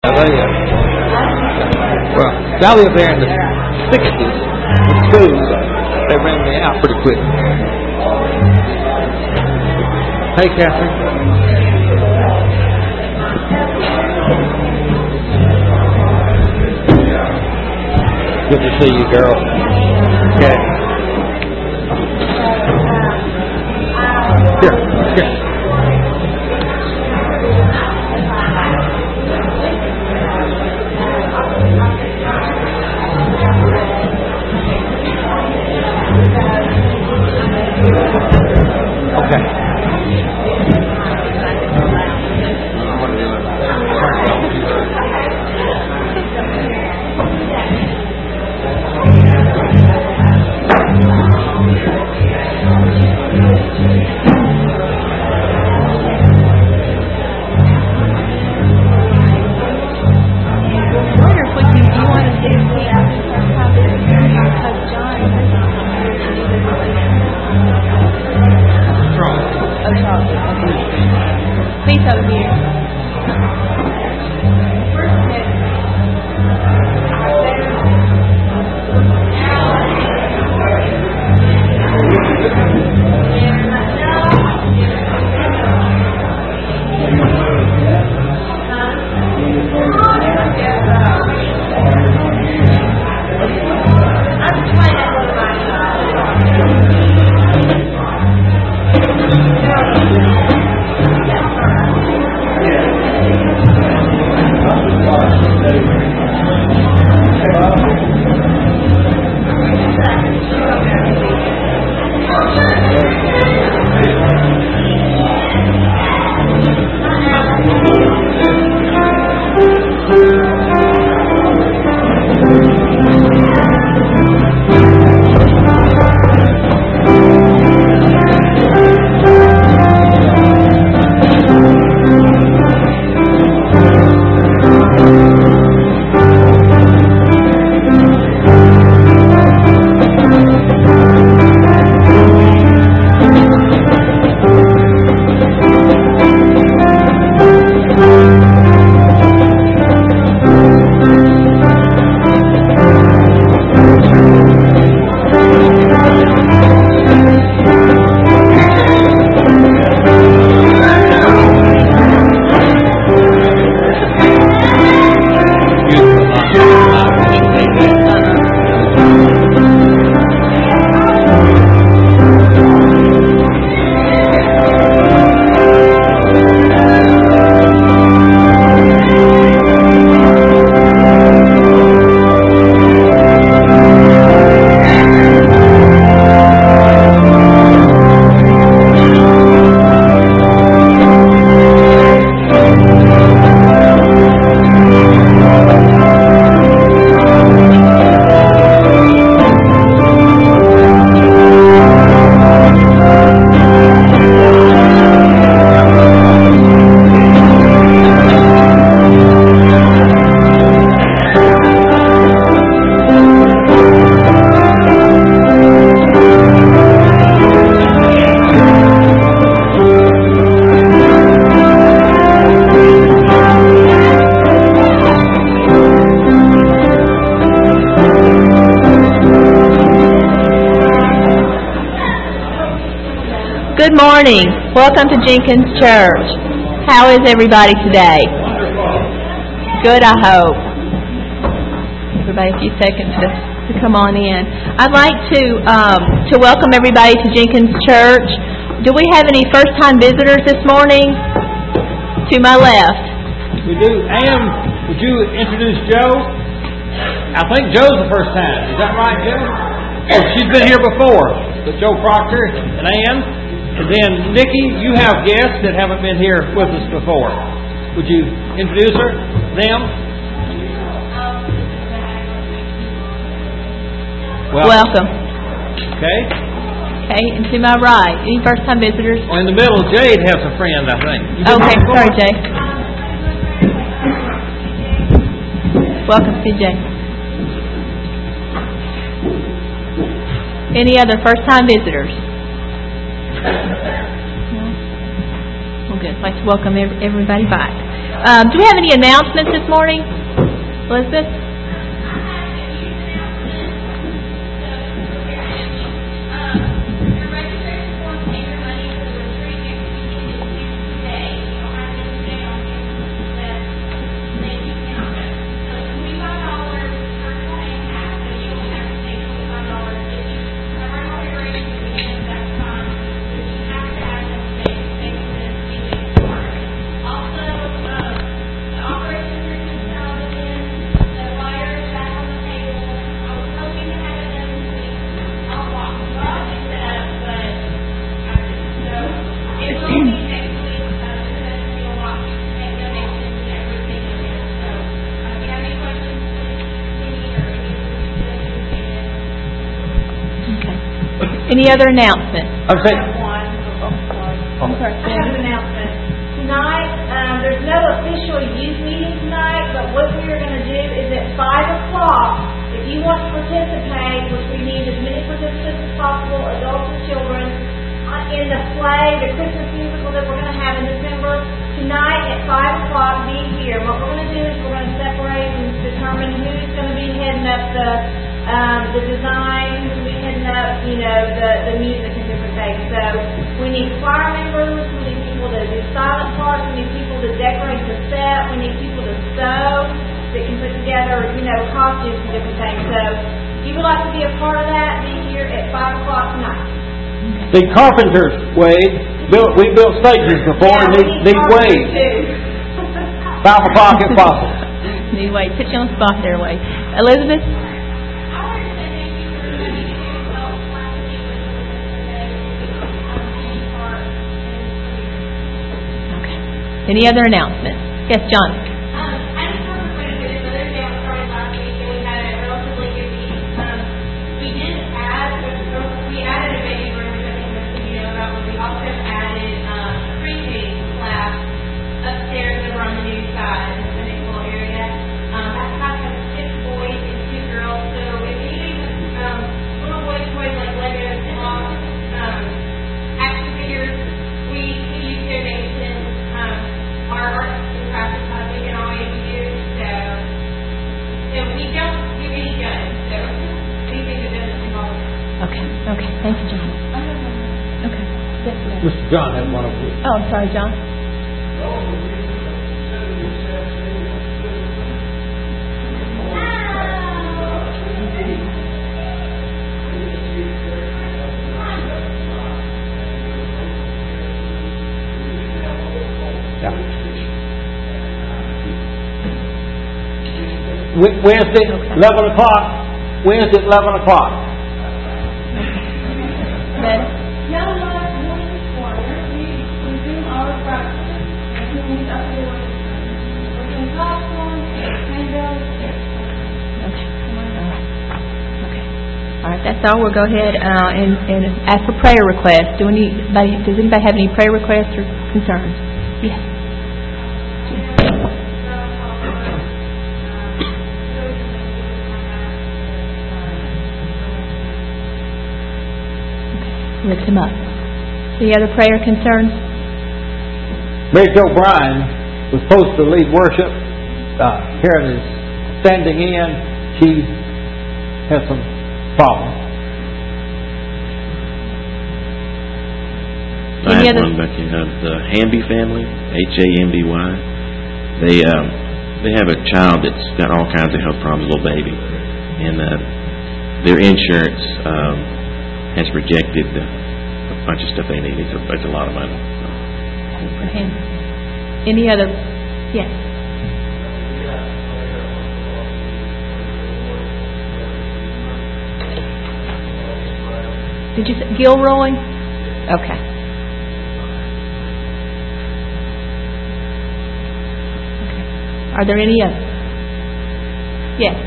tell you. Well, I lived there in the 60s in school, so they ran me out pretty quick. Hey, Catherine. Good to see you, girl. Okay. Here. Okay. Good morning. Welcome to Jenkins Church. How is everybody today? Good, I hope. Everybody, a few seconds to come on in. I'd like to welcome everybody to Jenkins Church. Do we have any first-time visitors this morning? To my left. We do. Ann, would you introduce Joe? I think Joe's the first time. Is that right, Joe? Oh, she's been here before. But Joe Proctor and Ann. And then, Nikki, you have guests that haven't been here with us before. Would you introduce them? Welcome. Okay. Okay, and to my right, any first-time visitors? Well, in the middle, Jade has a friend, I think. Okay, sorry, Jay. Welcome, CJ. Any other first-time visitors? No? Well, good. I'd like to welcome everybody back. Do we have any announcements this morning? Elizabeth? Any other announcements? I have an announcement. Tonight, there's no official youth meeting tonight, but what we are going to do is at 5 o'clock, if you want to participate, which we need as many participants as possible, adults and children, in the play, the Christmas musical that we're going to have in December, tonight at 5 o'clock, be here. What we're going to do is we're going to separate and determine who's going to be heading up the design, who's going to be heading up, the music and different things. So we need choir members, we need people to do silent parts, we need people to decorate the set, we need people to sew, that can put together, costumes and different things. So if you would like to be a part of that, be here at 5 o'clock tonight. The carpenters, Wade, we built stages before, and need Wade. 5 o'clock if possible. Need Wade. Put you on the spot there, Wade. Elizabeth? Okay. Any other announcements? Yes, John. Okay. Thank you, John. Okay. Mr. John had one of you. Oh, I'm sorry, John. Yeah. Wednesday, 11 o'clock. Wednesday at 11 o'clock. That's all. We'll go ahead and ask for prayer requests. Does anybody have any prayer requests or concerns? Yes. Lift him up. Any other prayer concerns? Mary Jo Bryan was supposed to lead worship. Karen is standing in. She has some problems. I have one back in the Hamby family, Hamby. They have a child that's got all kinds of health problems, a little baby, and their insurance has rejected a bunch of stuff they need. It's a lot of money. Any other? Yes. Did you say Gilroy? Okay. Are there any others? Yes.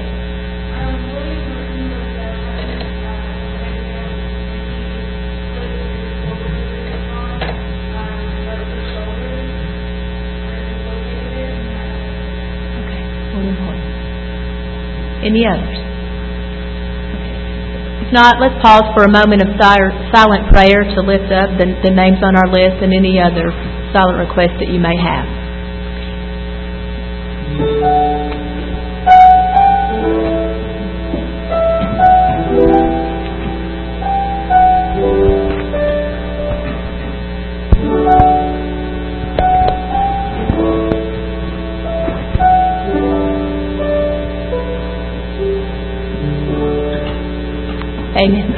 Any others? If not, let's pause for a moment of silent prayer to lift up the names on our list and any other silent requests that you may have. Amen.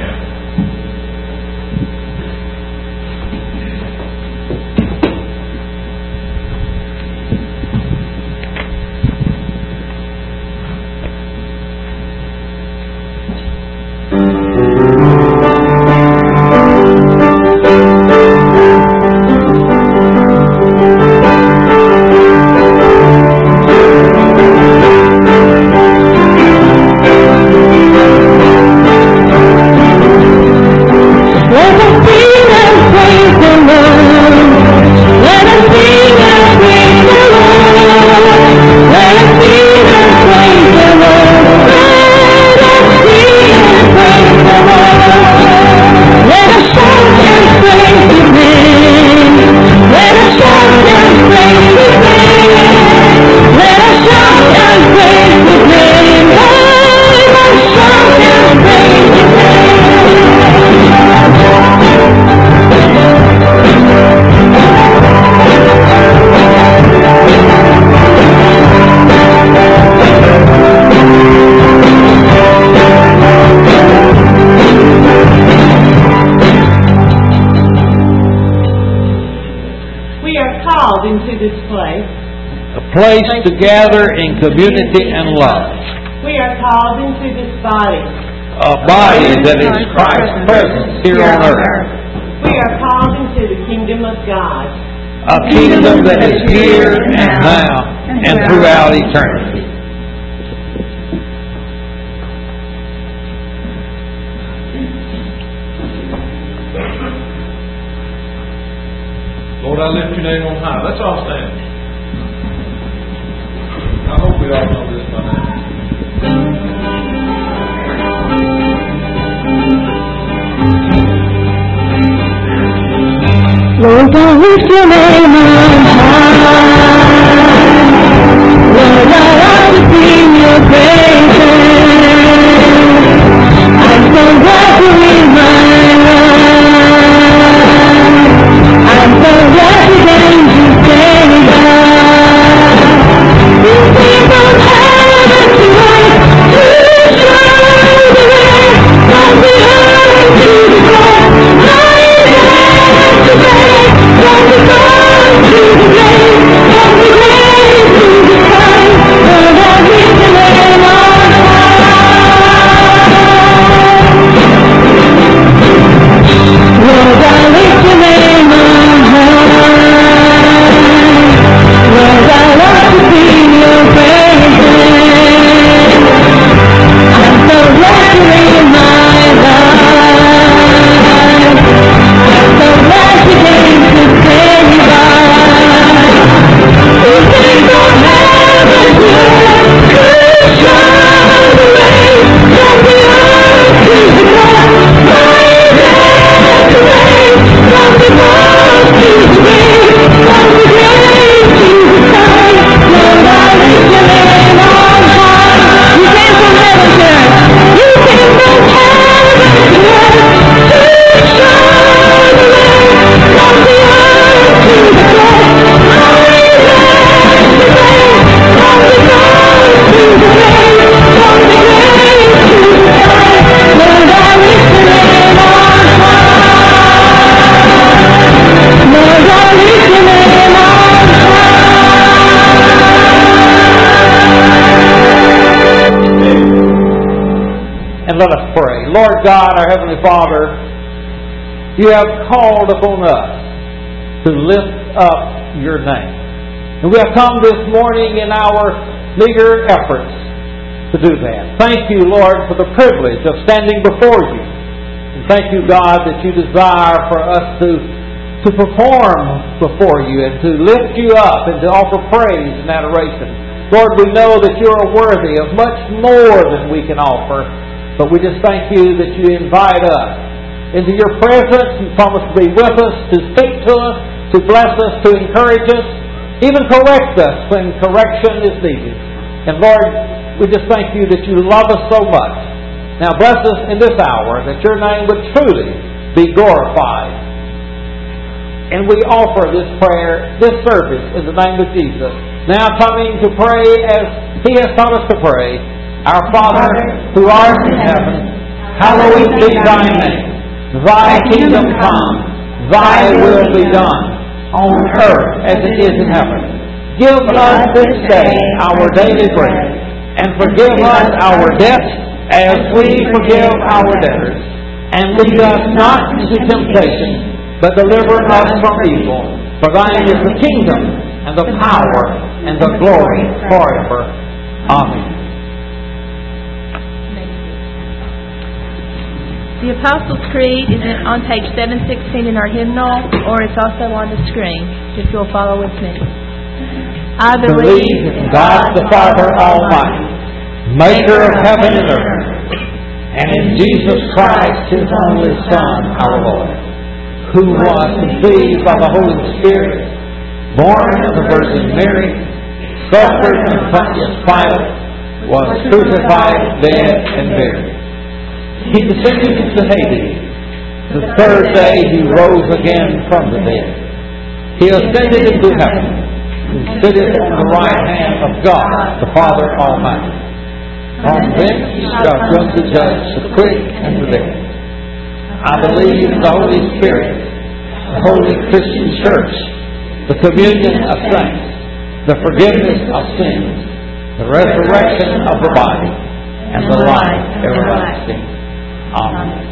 Place to gather in community and love. We are called into this body. A body that is Christ's presence here on earth. We are called into the kingdom of God. A kingdom that is here and now and throughout eternity. Lord, I lift your name on high. Let's all stand. I hope we all know this by now. Lord, I lift your name on high. Lord, I love to sing your praises. I'm so glad to live my life. I'm so glad to dance to save us. And let us pray. Lord God, our Heavenly Father, you have called upon us to lift up your name. And we have come this morning in our meager efforts to do that. Thank you, Lord, for the privilege of standing before you. And thank you, God, that you desire for us to perform before you and to lift you up and to offer praise and adoration. Lord, we know that you are worthy of much more than we can offer. But we just thank you that you invite us into your presence. You promise to be with us, to speak to us, to bless us, to encourage us. even correct us when correction is needed. And Lord, we just thank you that you love us so much. Now bless us in this hour, that your name would truly be glorified. And we offer this prayer, this service, in the name of Jesus. Now coming to pray as He has taught us to pray. Our Father, who art in heaven, hallowed be thy name. Thy kingdom come, thy will be done, on earth as it is in heaven. Give us this day our daily bread, and forgive us our debts as we forgive our debtors. And lead us not into temptation, but deliver us from evil. For thine is the kingdom, and the power, and the glory forever. Amen. The Apostles' Creed is on page 716 in our hymnal, or it's also on the screen, if you'll follow with me. I believe in God the Father Almighty, maker of heaven and earth, and in Jesus Christ, His only Son, our Lord, who was conceived by the Holy Spirit, born of the Virgin Mary, suffered under Pontius Pilate, was crucified, dead, and buried. He descended into Hades. The third day He rose again from the dead. He ascended into heaven, and sitteth on the right hand of God, the Father Almighty. From thence He shall come to judge the quick and the dead. I believe in the Holy Spirit, the Holy Christian Church, the communion of saints, the forgiveness of sins, the resurrection of the body, and the life everlasting. Amen.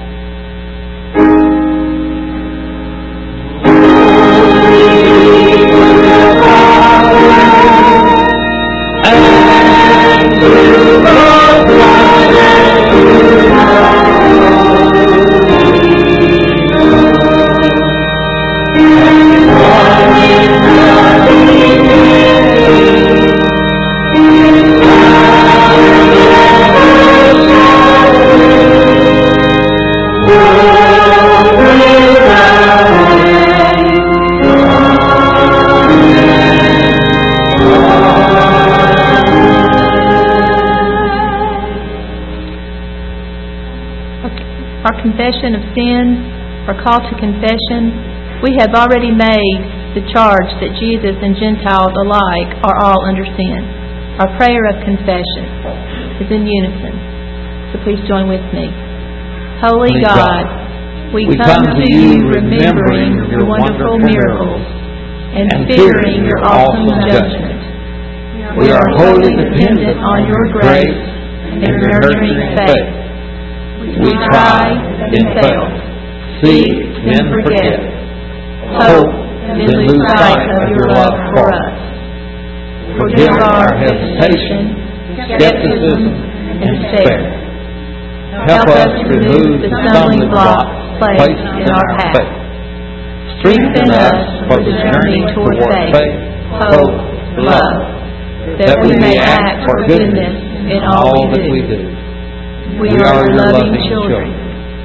Confession of sins, or call to confession, we have already made the charge that Jesus and Gentiles alike are all under sin. Our prayer of confession is in unison, so please join with me. Holy God, we come to you remembering your wonderful miracles and fearing your awesome judgment. We are wholly dependent on your grace and your nurturing faith. We try, then fail. Seek, then forget. Hope, then lose sight of your love for us. Forgive our hesitation, skepticism, and despair. Help us remove the stumbling blocks placed in our path. Strengthen us for the journey toward faith, hope, love, that we may act for goodness in all that we do. We are your loving children.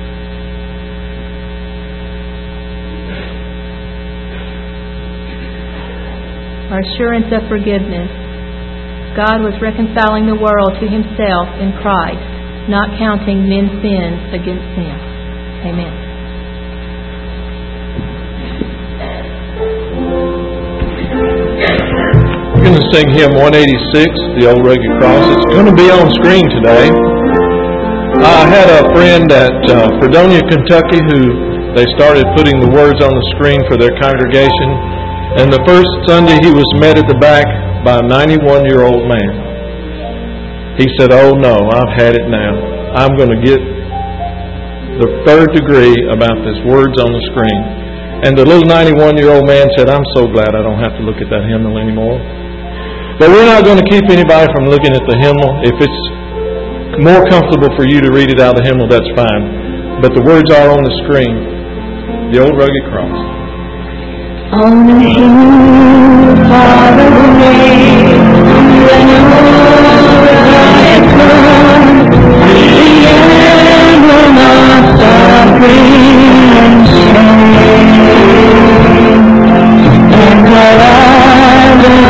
Our assurance of forgiveness. God was reconciling the world to Himself in Christ, not counting men's sins against them. Amen. We're going to sing hymn 186, The Old Rugged Cross. It's going to be on screen today. I had a friend at Fredonia, Kentucky, who they started putting the words on the screen for their congregation. And the first Sunday he was met at the back by a 91-year-old man. He said, "Oh no, I've had it now. I'm going to get the third degree about this words on the screen." And the little 91-year-old man said, "I'm so glad I don't have to look at that hymnal anymore." But we're not going to keep anybody from looking at the hymnal. If it's more comfortable for you to read it out of the hymnal, that's fine. But the words are on the screen. The Old Rugged Cross. On a hill far away, the rugged cross, the emblem of suffering and shame, and the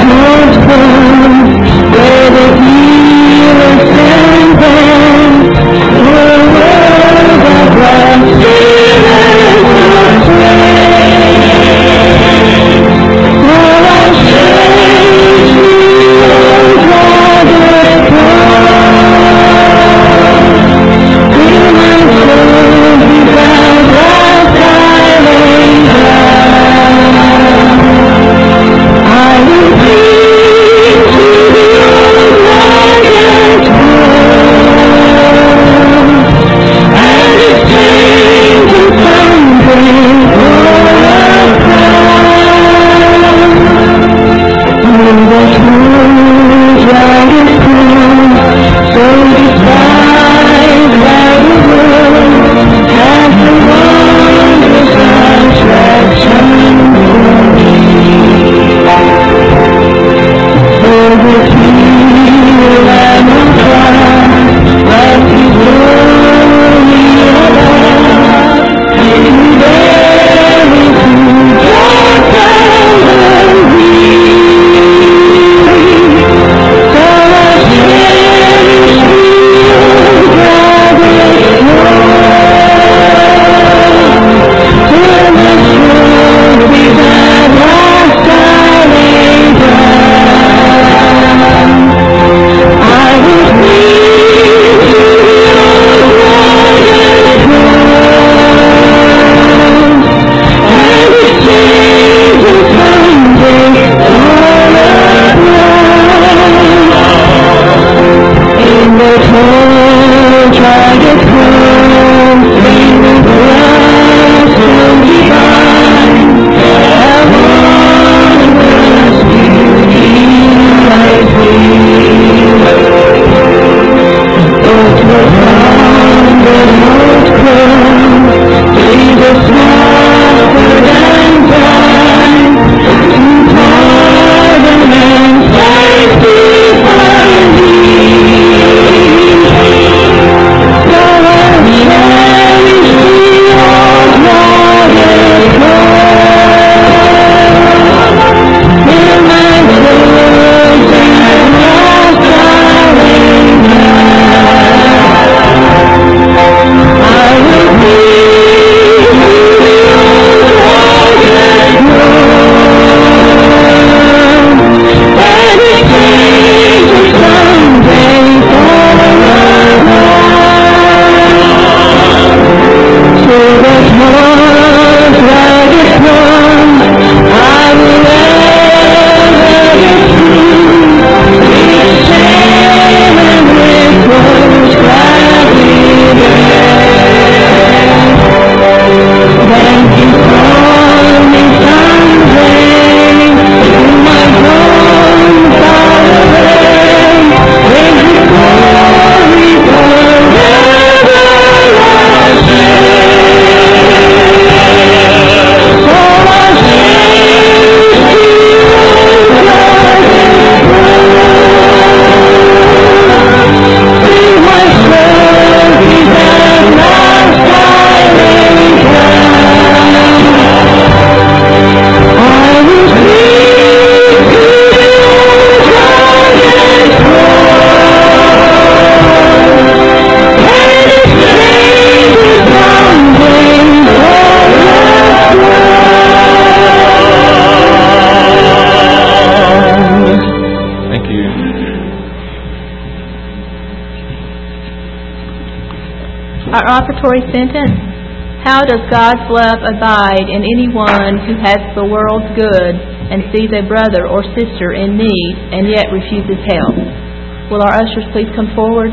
Our offertory sentence: how does God's love abide in anyone who has the world's good and sees a brother or sister in need and yet refuses help? Will our ushers please come forward?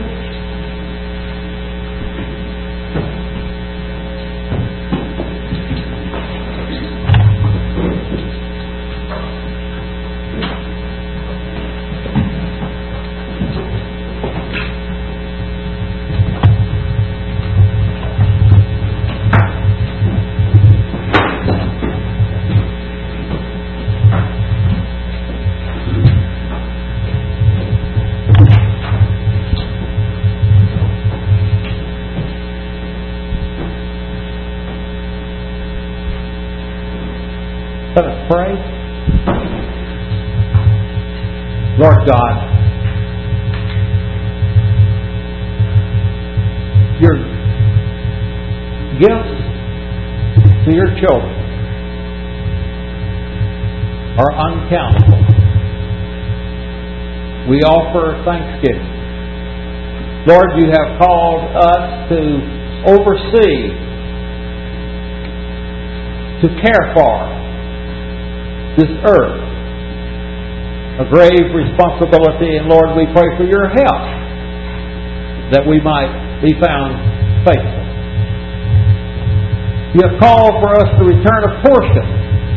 Let us pray. Lord God, your gifts to your children are uncountable. We offer thanksgiving. Lord, you have called us to oversee, to care for this earth, a grave responsibility, and Lord, we pray for your help that we might be found faithful. You have called for us to return a portion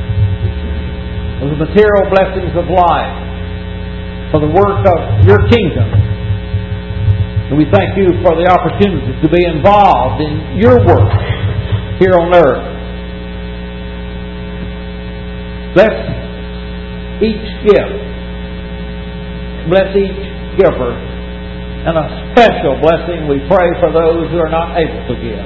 of the material blessings of life for the work of your kingdom. And we thank you for the opportunity to be involved in your work here on earth. Bless each gift. Bless each giver. And a special blessing we pray for those who are not able to give.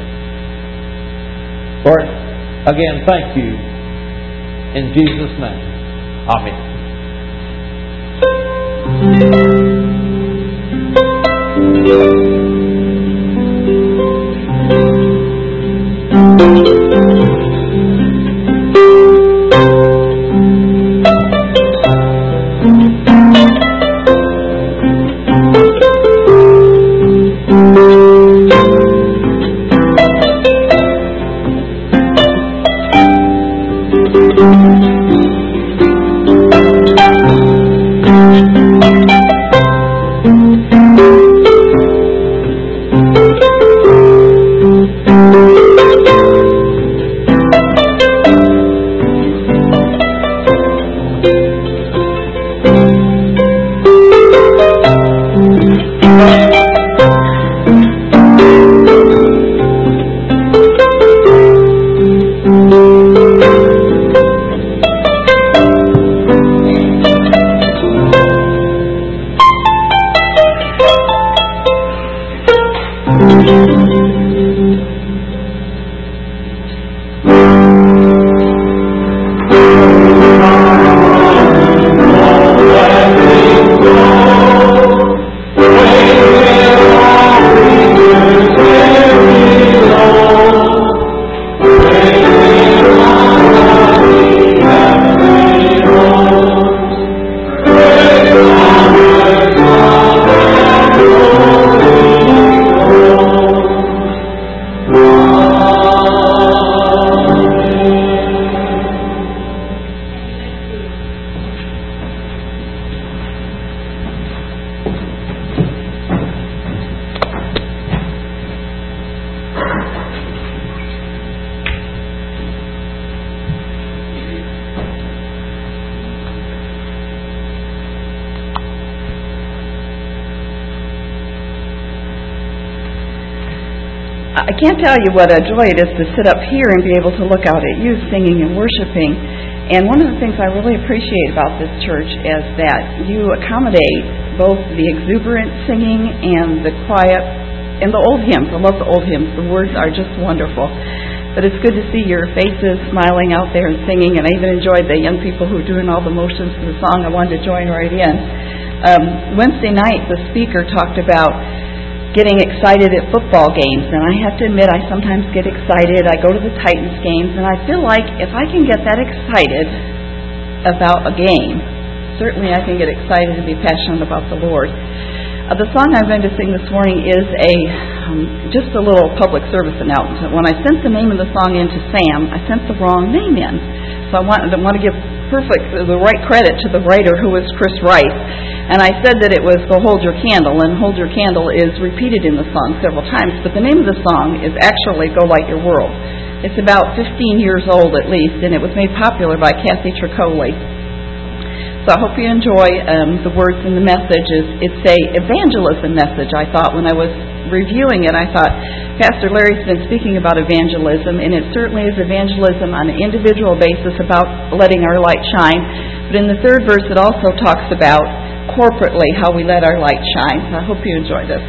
Lord, again, thank you. In Jesus' name. Amen. I can't tell you what a joy it is to sit up here and be able to look out at you singing and worshiping. And one of the things I really appreciate about this church is that you accommodate both the exuberant singing and the quiet and the old hymns. I love the old hymns. The words are just wonderful. But it's good to see your faces smiling out there and singing, and I even enjoyed the young people who were doing all the motions for the song. I wanted to join right in. Wednesday night, the speaker talked about getting excited at football games, and I have to admit I sometimes get excited. I go to the Titans games, and I feel like if I can get that excited about a game, certainly I can get excited and be passionate about the Lord. The song I'm going to sing this morning is just a little public service announcement. When I sent the name of the song in to Sam, I sent the wrong name in. So I want to give the right credit to the writer, who is Chris Rice. And I said that it was Go Hold Your Candle, and Hold Your Candle is repeated in the song several times. But the name of the song is actually Go Light Your World. It's about 15 years old at least, and it was made popular by Kathy Tricoli. So I hope you enjoy the words and the messages. It's a evangelism message, I thought, when I was reviewing it. I thought, Pastor Larry's been speaking about evangelism, and it certainly is evangelism on an individual basis about letting our light shine. But in the third verse, it also talks about corporately how we let our light shine. So I hope you enjoy this.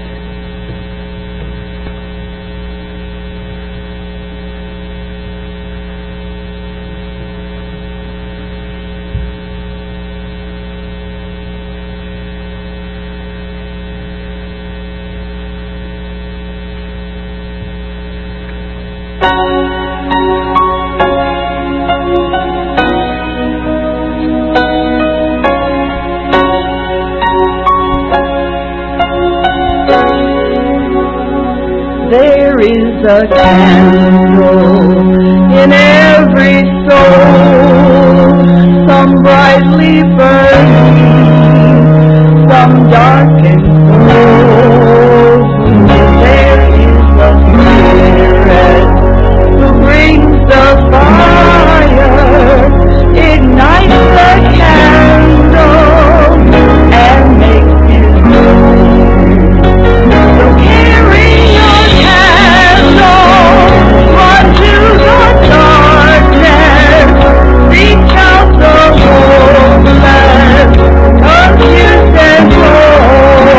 There is a candle in every soul, some brightly burning, some dark and cold. There is a Spirit who brings the fire, ignites the candle, and makes it burn. So carry your candle, run to your darkness, reach out the homeless, confused and cold.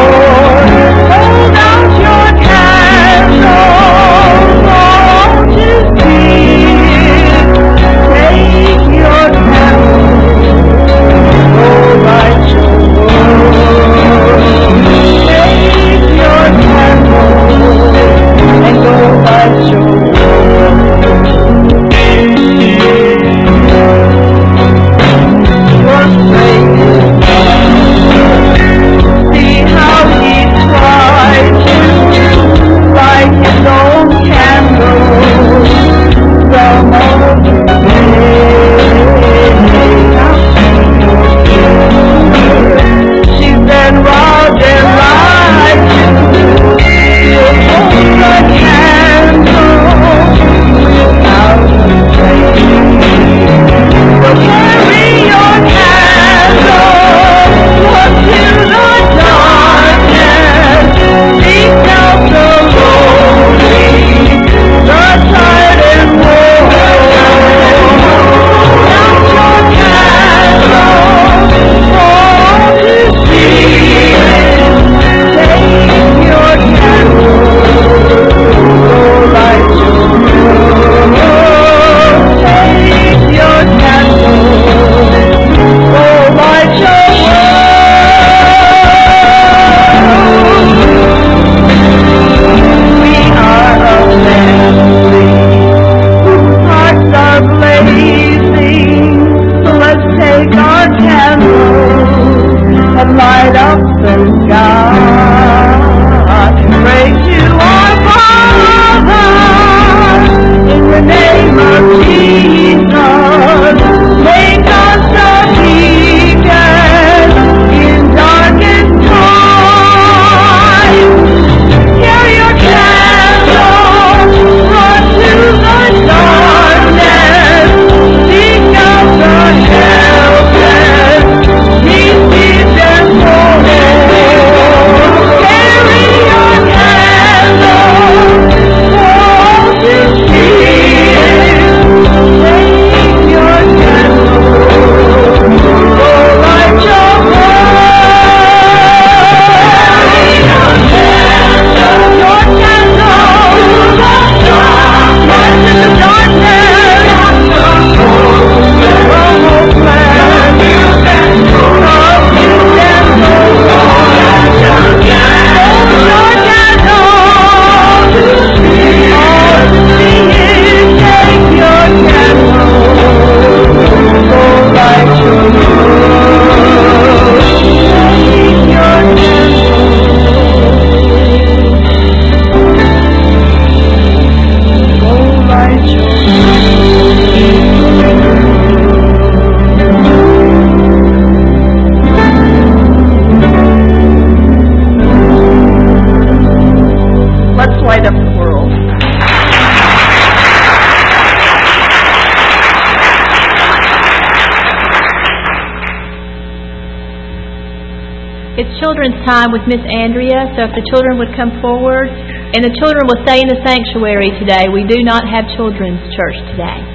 time with Miss Andrea, so if the children would come forward. And the children will stay in the sanctuary today. We do not have children's church today.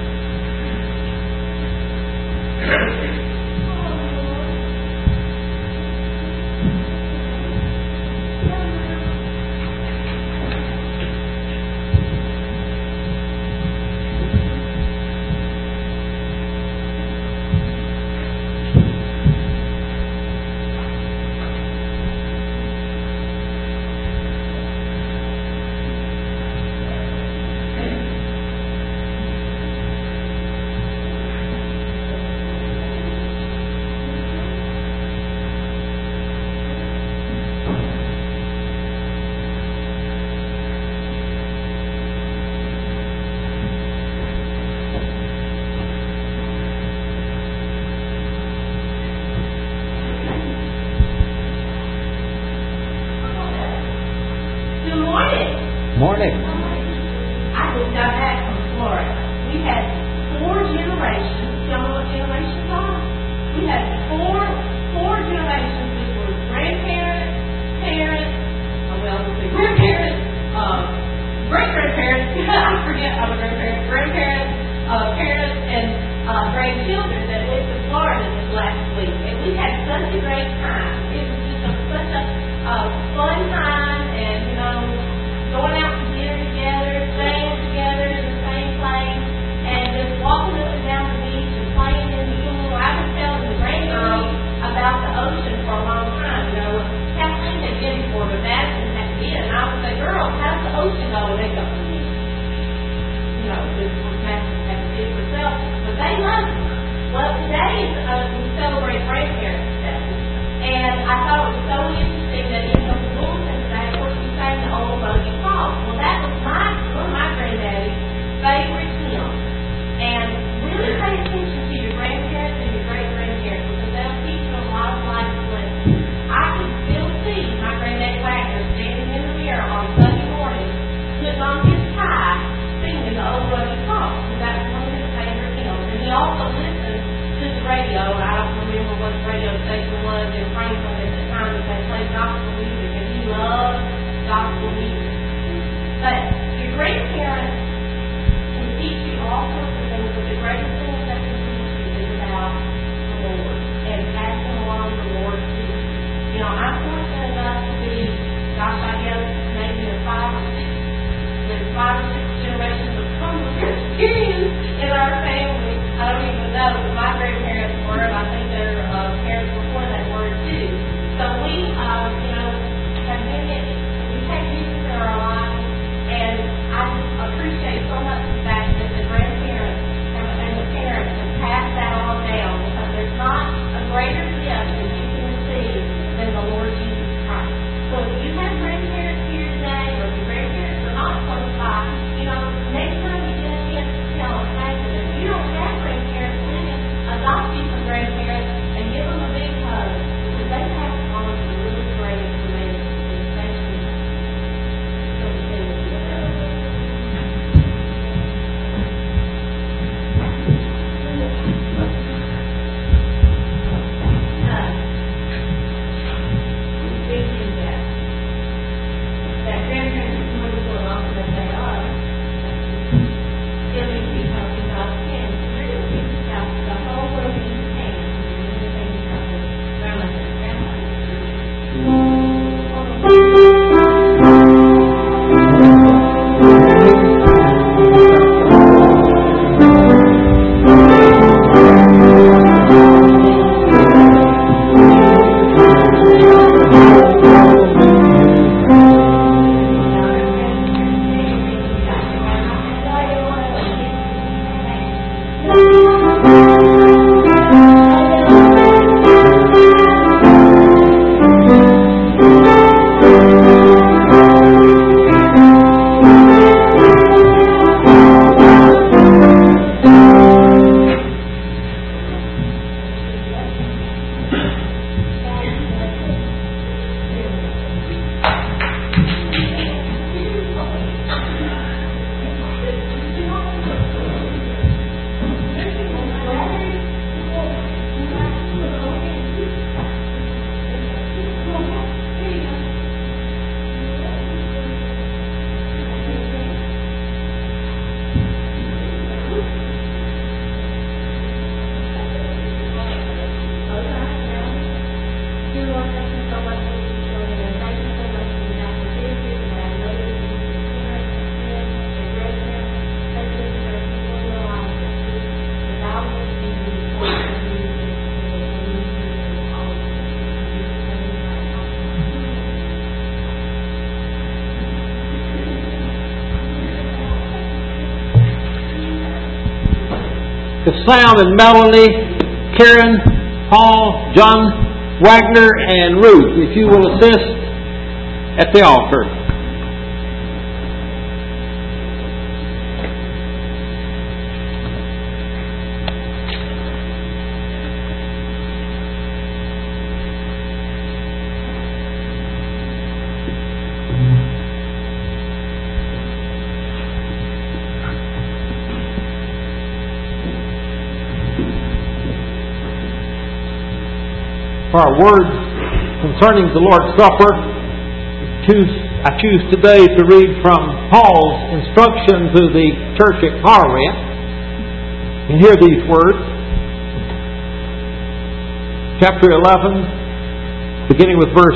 Morning. I just got back from Florida. We had 4 generations. Y'all know what generations are? We had four generations, which were grandparents, parents, grandparents, great-grandparents, I forget I'm a grandparent, grandparents, parents, and grandchildren that went to Florida this last week. And we had such a great time. It was just such a fun time, and, going out to dinner together, staying together in the same place, and just walking up and down the beach and playing in the pool. I've been telling the grandgirls about the ocean for a long time. Kathleen had been before, but Madison had been. And I would say, girls, how's the ocean go? And they go, this was Madison had to do herself. But they love it. Well, today is we celebrate Grandparents' Day. And I thought it was so interesting that in the bulletin today, of course, we sang the old Bogey Cross. Well, that was one of my granddaddy's favorite hymns. And really pay attention to your grandparents and your great-grandparents, because they'll teach you a lot of life lessons. I can still see my granddaddy Wagner standing in the mirror on Sunday morning, putting on his tie, singing the old Bogey Cross, because that was one of his favorite hymns. And he also listened to the radio. I don't remember what the radio station was in Franklin at the time that they played gospel music, and he loved gospel music. But your grandparents can teach you all sorts of things, but the greatest thing that they can teach you is about the Lord and passing along the Lord's peace. I'm fortunate enough to be, I guess maybe in 5 or 6 generations of humble experience in our family. I don't even know, but my grandparents were, and I think their parents before that were too. So we, have been we've had Jesus in our lives, and I just appreciate so much the fact that the grandparents and the parents have passed that all down, because there's not a greater gift that you can receive than the Lord Jesus Christ. So if you have grandparents here today, or if your grandparents are not close by, next time you get a chance to tell them, hey, if you don't have grandparents living, adopt you some grandparents If Sam and Melanie, Karen, Paul, John Wagner, and Ruth, if you will assist at the altar. For our words concerning the Lord's Supper, I choose today to read from Paul's instruction to the church at Corinth. And hear these words. Chapter 11, beginning with verse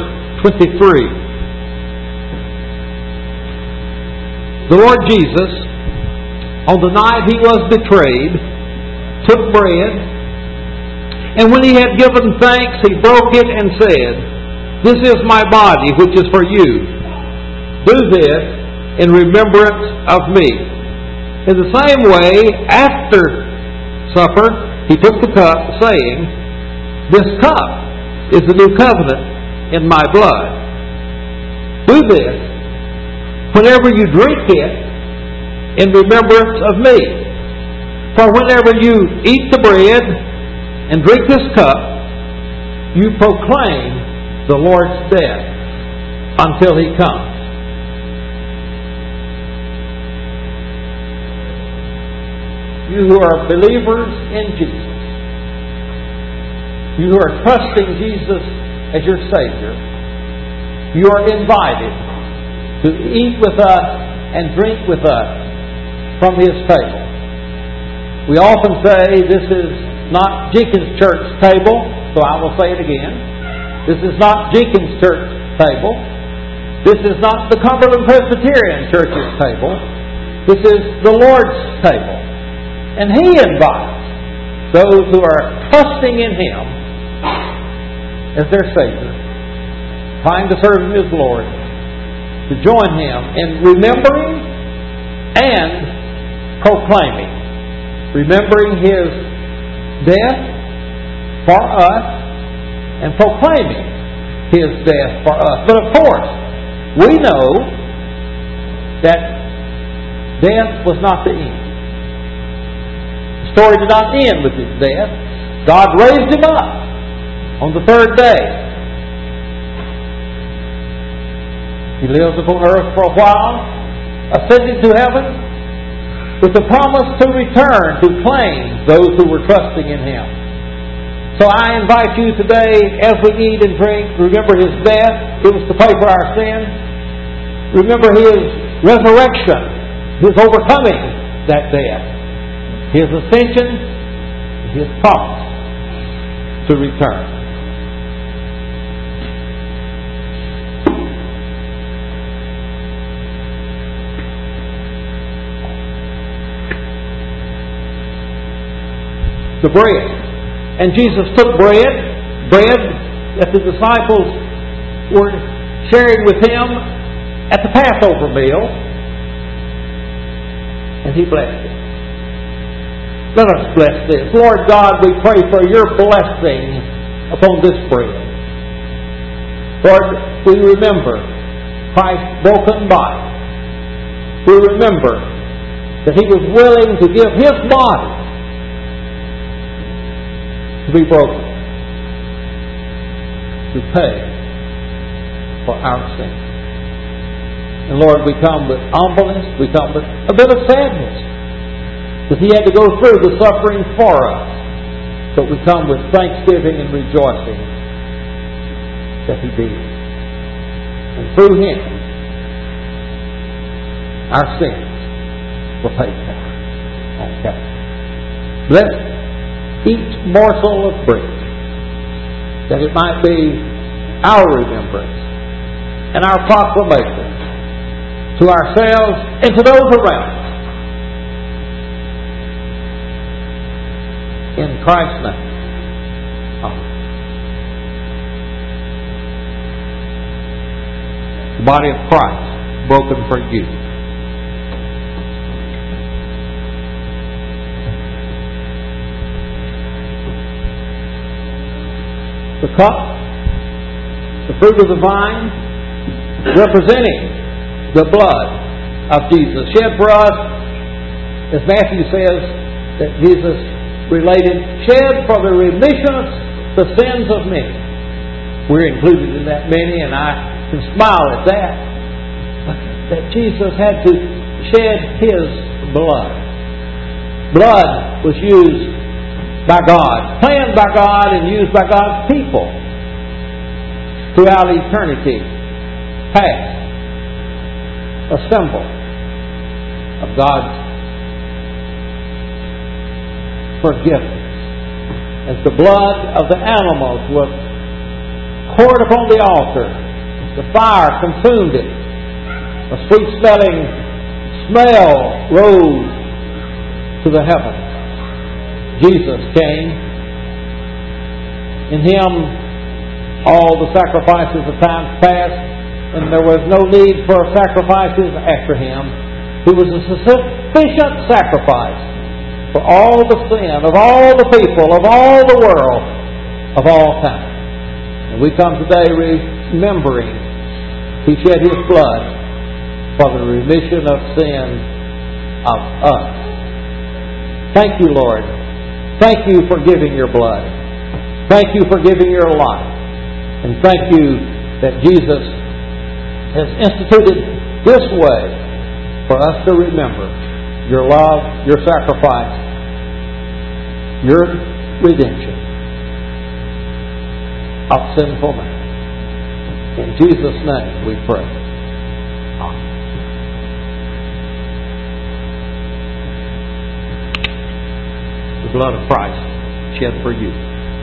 23. The Lord Jesus, on the night He was betrayed, took bread, and when He had given thanks, He broke it and said, "This is my body, which is for you. Do this in remembrance of me." In the same way, after supper, He took the cup, saying, "This cup is the new covenant in my blood. Do this whenever you drink it in remembrance of me. For whenever you eat the bread and drink this cup, you proclaim the Lord's death until He comes." You who are believers in Jesus, you who are trusting Jesus as your Savior, you are invited to eat with us and drink with us from His table. We often say this is not Jenkins Church table, so I will say it again. This is not Jenkins Church table. This is not the Cumberland Presbyterian Church's table. This is the Lord's table. And He invites those who are trusting in Him as their Savior, trying to serve Him as Lord, to join Him in remembering and proclaiming. Remembering His death for us and proclaiming His death for us. But of course, we know that death was not the end. The story did not end with His death. God raised Him up on the third day. He lives upon earth for a while, ascended to heaven, with the promise to return to claim those who were trusting in Him. So I invite you today, as we eat and drink, remember His death. It was to pay for our sins. Remember His resurrection, His overcoming that death, His ascension, His promise to return. The bread. And Jesus took bread that the disciples were sharing with Him at the Passover meal, and He blessed it. Let us bless this. Lord God, we pray for Your blessing upon this bread. Lord, we remember Christ's broken body. We remember that He was willing to give His body to be broken, to pay for our sins. And Lord, we come with humbleness, we come with a bit of sadness that He had to go through the suffering for us. But we come with thanksgiving and rejoicing that He did. And through Him, our sins were paid for. Okay. Bless each morsel of bread, that it might be our remembrance and our proclamation to ourselves and to those around us. In Christ's name. Amen. The body of Christ broken for you. the cup, the fruit of the vine, representing the blood of Jesus, shed for us, as Matthew says, that Jesus related, shed for the remission of the sins of many. We're included in that many, and I can smile at that. That Jesus had to shed His blood. Blood was used by God, planned by God, and used by God's people throughout eternity past. A symbol of God's forgiveness. As the blood of the animals was poured upon the altar, the fire consumed it. A sweet-smelling smell rose to the heavens. Jesus came. In Him, all the sacrifices of times past, and there was no need for sacrifices after Him. He was a sufficient sacrifice for all the sin of all the people, of all the world, of all time. And we come today remembering He shed His blood for the remission of sin of us. Thank you, Lord. Thank you for giving your blood. Thank you for giving your life. And thank you that Jesus has instituted this way for us to remember your love, your sacrifice, your redemption of sinful man. In Jesus' name we pray. Amen. The blood of Christ shed for you.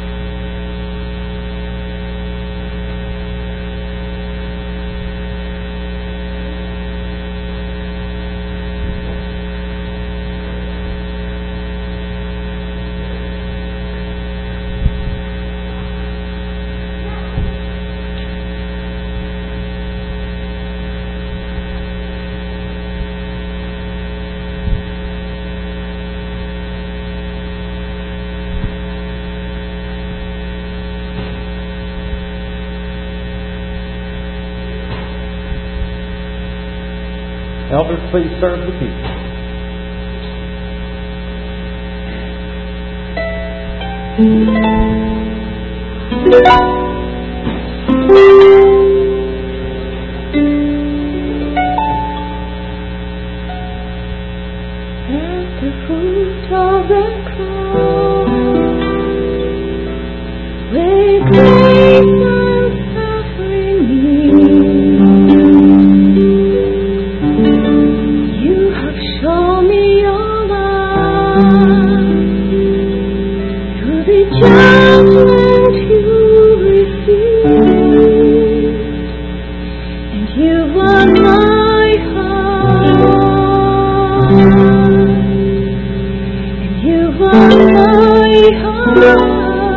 Elders, please serve the people. At the foot of the cross, where grace and suffering meet, you have shown me your love through the judgment you received, and you won my heart, and you won my heart.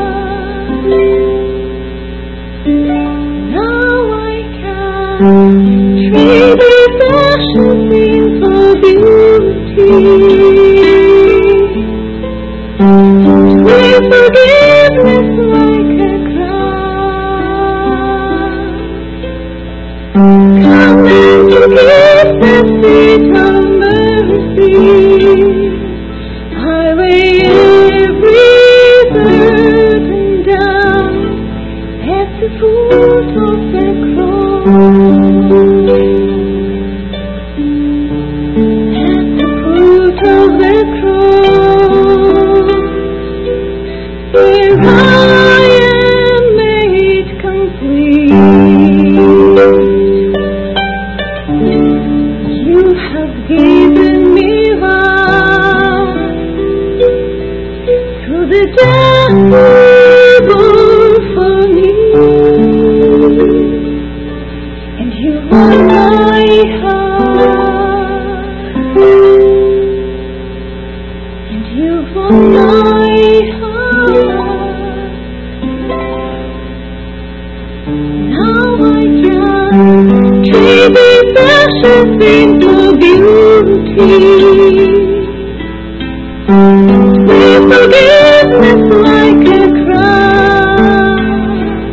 Now I can trade the fashion seen for beauty, with forgiveness like a crown. Come and to give the seat of mercy. I lay every burden down at the foot of the cross. At the foot of the cross, where I am made complete. You have given me life through the death you bore for me, and you won my heart, and you won my heart. Now I can trade the precious things for beauty, with forgiveness like a crown.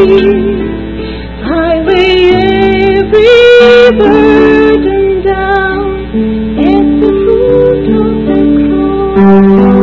I lay every burden down at the foot of the cross.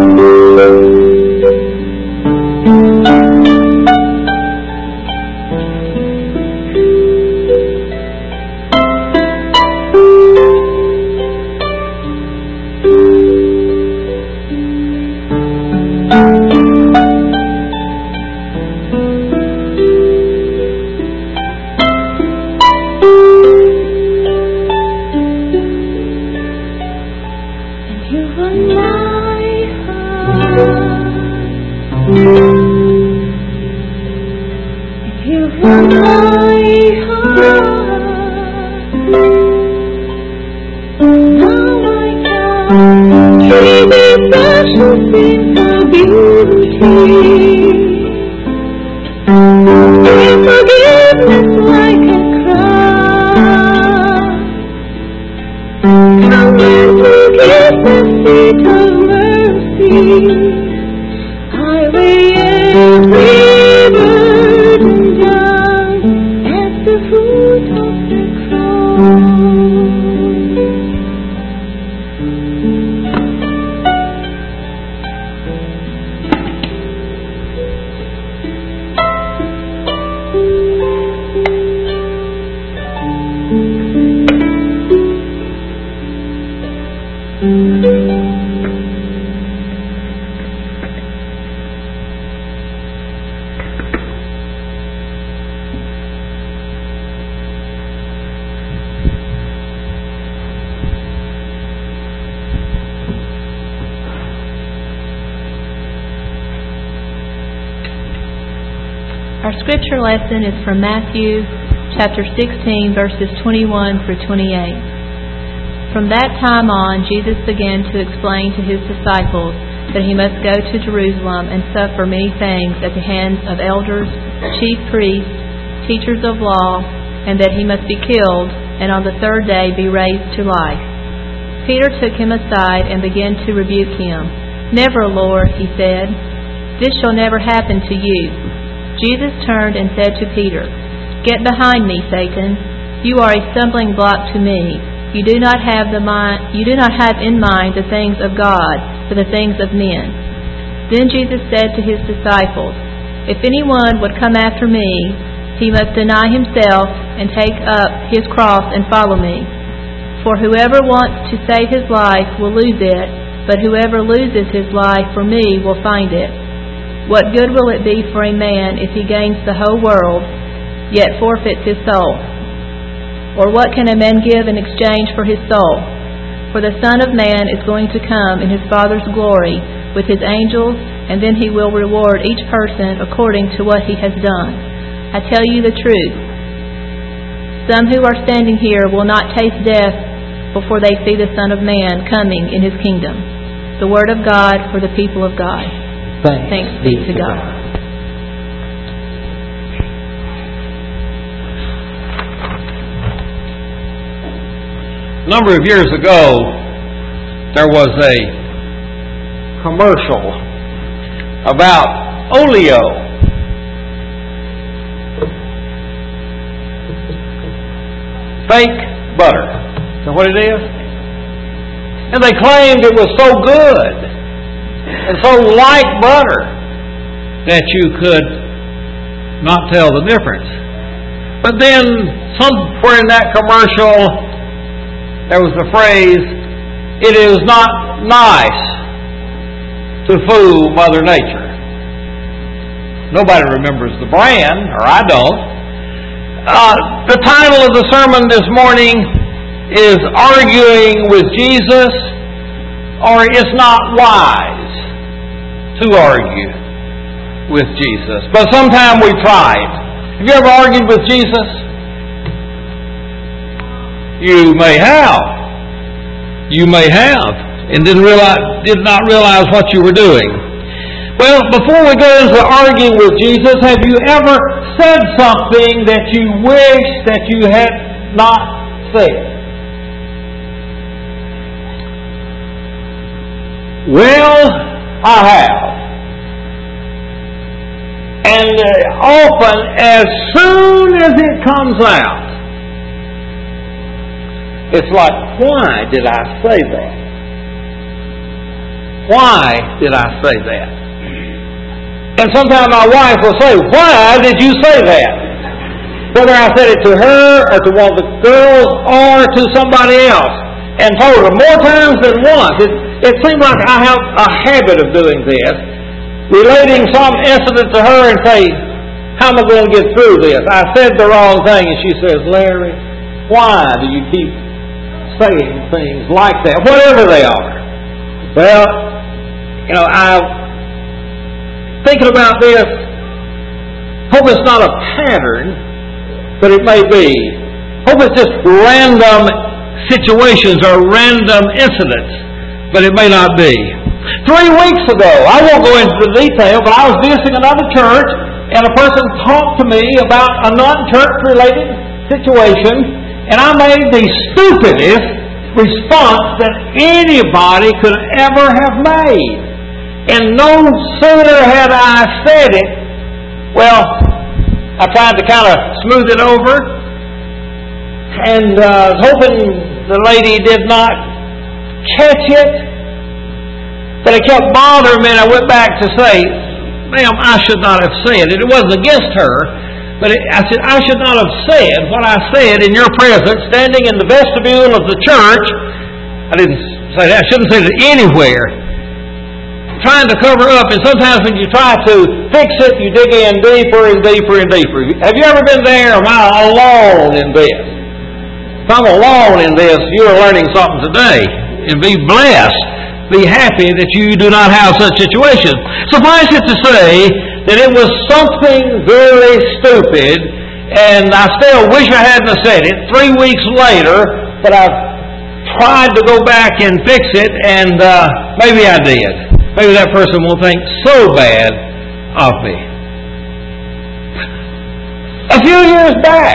Our scripture lesson is from Matthew chapter 16, verses 21 through 28. From that time on, Jesus began to explain to his disciples that he must go to Jerusalem and suffer many things at the hands of elders, chief priests, teachers of law, and that he must be killed, and on the third day be raised to life. Peter took him aside and began to rebuke him. "Never, Lord," he said. "This shall never happen to you." Jesus turned and said to Peter, "Get behind me, Satan. You are a stumbling block to me. You do not have in mind the things of God, but the things of men." Then Jesus said to his disciples, "If anyone would come after me, he must deny himself and take up his cross and follow me. For whoever wants to save his life will lose it, but whoever loses his life for me will find it. What good will it be for a man if he gains the whole world, yet forfeits his soul? Or what can a man give in exchange for his soul? For the Son of Man is going to come in his Father's glory with his angels, and then he will reward each person according to what he has done. I tell you the truth. Some who are standing here will not taste death before they see the Son of Man coming in his kingdom." The word of God for the people of God. Thanks be to God. A number of years ago, there was a commercial about Oleo. Fake butter. Is that what it is? And they claimed it was so good and so like butter that you could not tell the difference. But then somewhere in that commercial there was the phrase, "It is not nice to fool Mother Nature." Nobody remembers the brand, or I don't. The title of the sermon this morning is "Arguing with Jesus," or "It's Not Wise to Argue with Jesus." But sometime we tried. Have you ever argued with Jesus? You may have. You may have, and did not realize what you were doing. Well, before we go into arguing with Jesus, have you ever said something that you wish that you had not said? Well, I have. And often as soon as it comes out, it's like, why did I say that? Why did I say that? And sometimes my wife will say, why did you say that? Whether I said it to her or to one of the girls or to somebody else, and told her more times than once. It seems like I have a habit of doing this, relating some incident to her and say, how am I going to get through this? I said the wrong thing, and she says, Larry, why do you keep saying things like that, whatever they are? Well, I'm thinking about this. Hope it's not a pattern, but it may be. Hope it's just random situations or random incidents, but it may not be. 3 weeks ago, I won't go into the detail, but I was visiting another church, and a person talked to me about a non-church related situation, and I made the stupidest response that anybody could ever have made. And no sooner had I said it, well, I tried to kind of smooth it over, and was hoping the lady did not catch it, but it kept bothering me, and I went back to say, ma'am, I should not have said it. It wasn't against her, but I said, I should not have said what I said in your presence, standing in the vestibule of the church. I didn't say that. I shouldn't say it anywhere. Trying to cover up, and sometimes when you try to fix it, you dig in deeper and deeper and deeper. Have you ever been there, or am I alone in this? If I'm alone in this, you're learning something today. And be blessed. Be happy that you do not have such situations. Suffice it to say that it was something very stupid, and I still wish I hadn't said it 3 weeks later, but I've tried to go back and fix it, and maybe I did. Maybe that person won't think so bad of me. A few years back,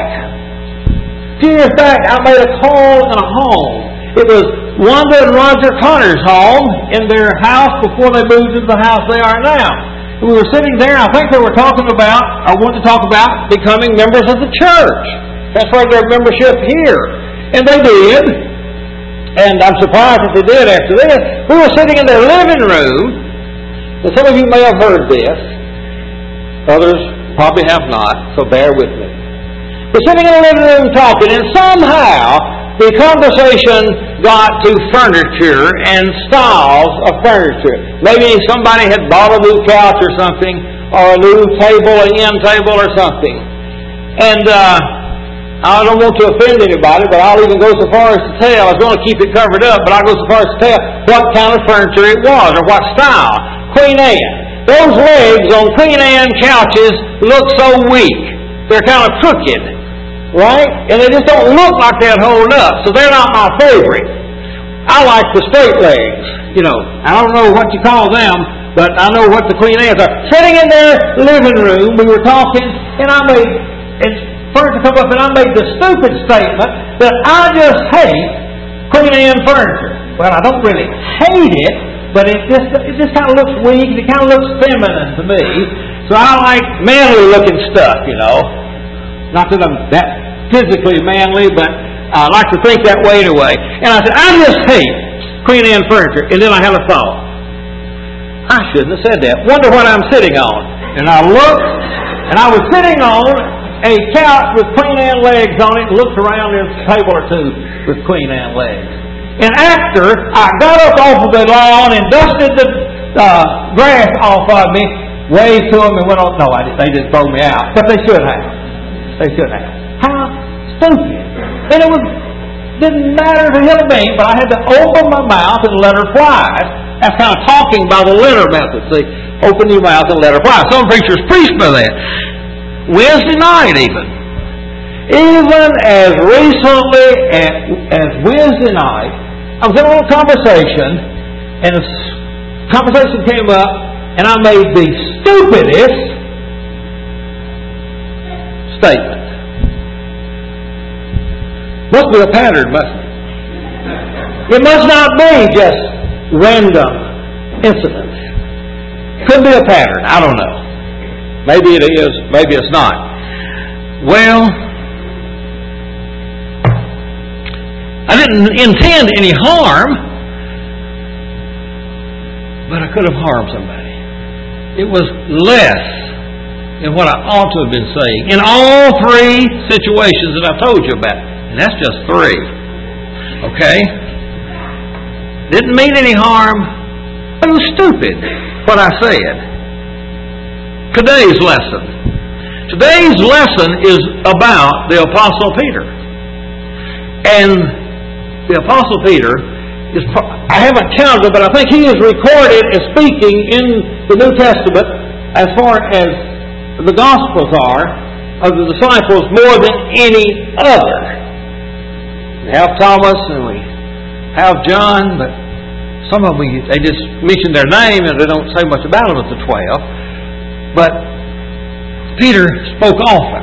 I made a call in a home. It was Wanda and Roger Connor's home in their house before they moved into the house they are now. We were sitting there, I think they were talking about, or wanted to talk about, becoming members of the church. Transferred their membership here. And they did. And I'm surprised that they did after this. We were sitting in their living room. And some of you may have heard this. Others probably have not, so bear with me. We're sitting in the living room talking, and somehow the conversation got to furniture and styles of furniture. Maybe somebody had bought a new couch or something, or a new table, an end table or something. And I don't want to offend anybody, but I'll even go so far as to tell, I was going to keep it covered up, but I'll go so far as to tell what kind of furniture it was, or what style. Queen Anne. Those legs on Queen Anne couches look so weak. They're kind of crooked, right? And they just don't look like they'd hold up, so they're not my favorite. I like the straight legs. I don't know what you call them, but I know what the Queen Anne's are. Sitting in their living room, we were talking, and I made... to come up, and I made the stupid statement that I just hate Queen Anne furniture. Well, I don't really hate it, but it just kind of looks weak, and it kind of looks feminine to me. So I like manly looking stuff, Not that I'm that physically manly, but I like to think that way anyway. And I said, I just hate Queen Anne furniture. And then I had a thought. I shouldn't have said that. Wonder what I'm sitting on. And I looked, and I was sitting on a couch with Queen Anne legs on it, and looked around in a table or two with Queen Anne legs. And after I got up off of the lawn and dusted the grass off of me, waved to them and went on. No, they didn't throw me out, but they should have. They should have. How stupid! And it didn't matter to him or me, but I had to open my mouth and let her fly. That's kind of talking by the letter method. See, open your mouth and let her fly. Some preachers preach by that. Wednesday night even as recently as Wednesday night, I was in a little conversation, and a conversation came up, and I made the stupidest statement. Must be a pattern, mustn't it? It must not be just random incidents. Could be a pattern, I don't know. Maybe it is, maybe it's not. Well, I didn't intend any harm, but I could have harmed somebody. It was less than what I ought to have been saying in all three situations that I've told you about. And that's just three. Okay? Didn't mean any harm. It was stupid what I said. Today's lesson. Today's lesson is about the Apostle Peter. And the Apostle Peter is, I haven't counted it, but I think he is recorded as speaking in the New Testament as far as the Gospels are of the disciples more than any other. We have Thomas and we have John, but some of them, they just mention their name and they don't say much about them at the 12. But Peter spoke often.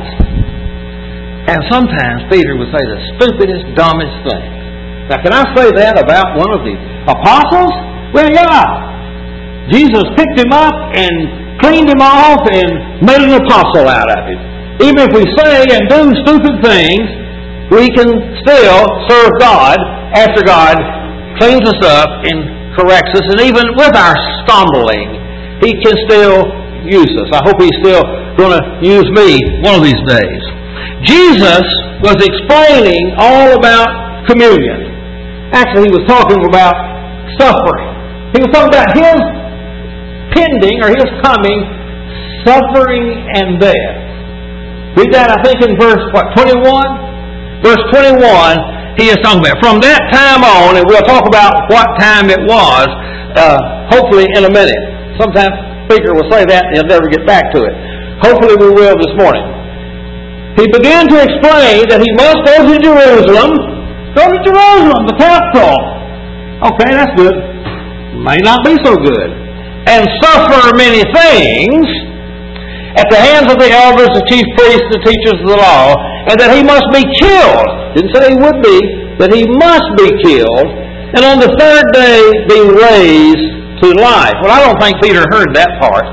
And sometimes Peter would say the stupidest, dumbest thing. Now, can I say that about one of the apostles? Well, yeah. Jesus picked him up and cleaned him off and made an apostle out of him. Even if we say and do stupid things, we can still serve God after God cleans us up and corrects us. And even with our stumbling, He can still use us. I hope He's still going to use me one of these days. Jesus was explaining all about communion. Actually, He was talking about suffering. He was talking about His pending, or His coming, suffering and death. Read that, I think, in verse, 21? Verse 21, He is talking about. From that time on, and we'll talk about what time it was, hopefully in a minute. Sometimes speaker will say that and he'll never get back to it. Hopefully we will this morning. He began to explain that He must go to Jerusalem. Go to Jerusalem, the capital. Okay, that's good. May not be so good. And suffer many things at the hands of the elders, the chief priests, the teachers of the law, and that He must be killed. Didn't say He would be, but He must be killed, and on the third day be raised to life. Well, I don't think Peter heard that part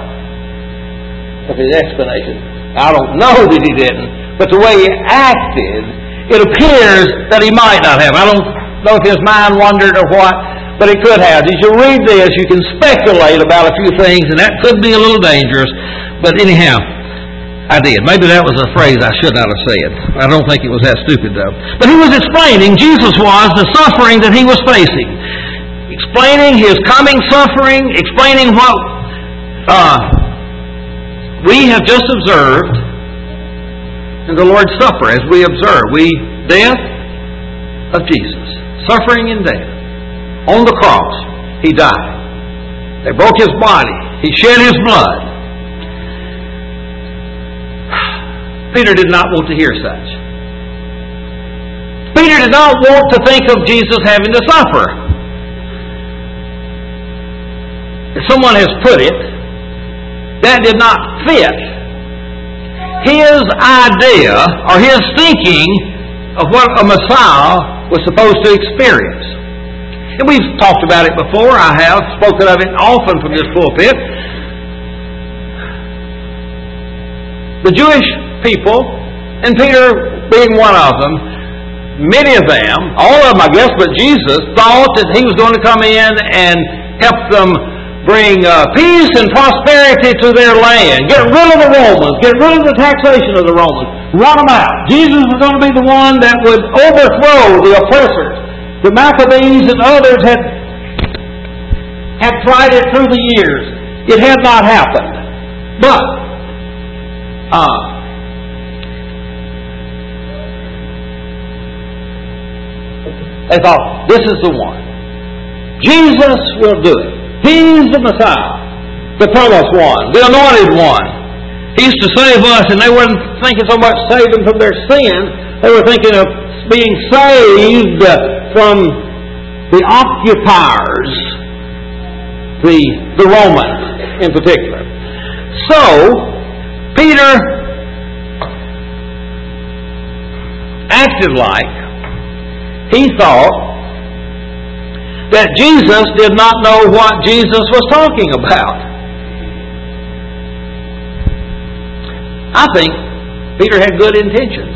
of his explanation. I don't know that he didn't, but the way he acted, it appears that he might not have. I don't know if his mind wandered or what, but it could have. As you read this, you can speculate about a few things, and that could be a little dangerous. But anyhow, I did. Maybe that was a phrase I should not have said. I don't think it was that stupid, though. But he was explaining, Jesus was, the suffering that He was facing. Explaining His coming suffering, explaining what we have just observed in the Lord's Supper, as we observe. Death of Jesus. Suffering and death. On the cross, He died. They broke His body. He shed His blood. Peter did not want to hear such. Peter did not want to think of Jesus having to suffer. As someone has put it, that did not fit his idea or his thinking of what a Messiah was supposed to experience. And we've talked about it before. I have spoken of it often from this pulpit. The Jewish people, and Peter being one of them, many of them, all of them I guess, but Jesus, thought that He was going to come in and help them bring peace and prosperity to their land. Get rid of the Romans. Get rid of the taxation of the Romans. Run them out. Jesus was going to be the one that would overthrow the oppressors. The Maccabees and others had tried it through the years. It had not happened. But they thought, this is the one. Jesus will do it. He's the Messiah, the promised one, the anointed one. He used to save us, and they weren't thinking so much saving from their sins. They were thinking of being saved from the occupiers, the Romans in particular. So, Peter acted like he thought that Jesus did not know what Jesus was talking about. I think Peter had good intentions.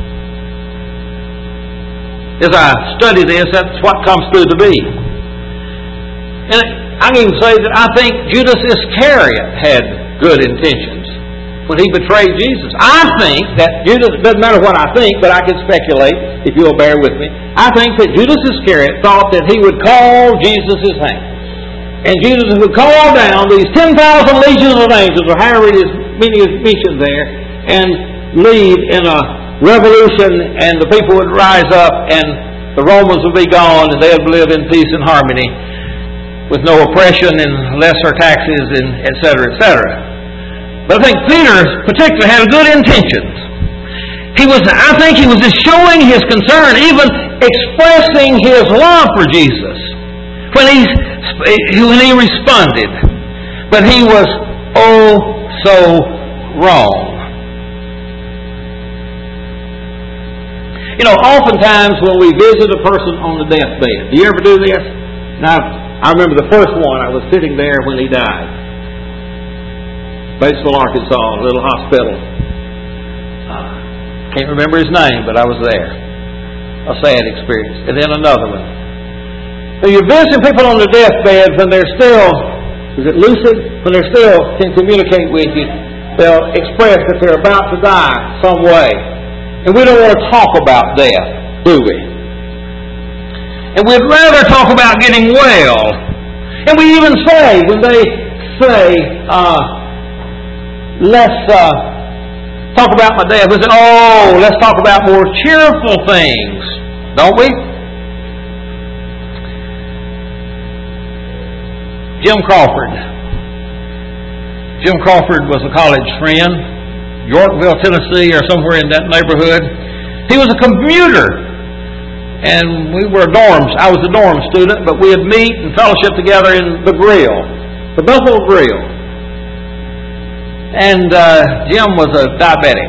As I study this, that's what comes through to be. And I can even say that I think Judas Iscariot had good intentions when he betrayed Jesus. I think that Judas, it doesn't matter what I think, but I can speculate, if you'll bear with me. I think that Judas Iscariot thought that he would call Jesus his hand. And Jesus would call down these 10,000 legions of angels, or however many is mentioned there, and lead in a revolution, and the people would rise up, and the Romans would be gone, and they would live in peace and harmony, with no oppression and lesser taxes, and etc., etc. But I think Peter particularly had good intentions. I think he was just showing his concern, even expressing his love for Jesus when he responded. But he was oh so wrong. You know, oftentimes when we visit a person on the deathbed, do you ever do this? Now, I remember the first one, I was sitting there when he died. Batesville, Arkansas, a little hospital. Can't remember his name, but I was there. A sad experience. And then another one. So you're visiting people on their deathbed when they're still, is it lucid? When they still can communicate with you, they'll express that they're about to die some way. And we don't want to talk about death, do we? And we'd rather talk about getting well. And we even say, when they say, let's talk about my death, we say, oh, let's talk about more cheerful things, don't we? Jim Crawford. Jim Crawford was a college friend, Yorkville, Tennessee, or somewhere in that neighborhood. He was a commuter, and we were dorms. I was a dorm student, but we'd meet and fellowship together in the Grill, the Buffalo Grill. And Jim was a diabetic.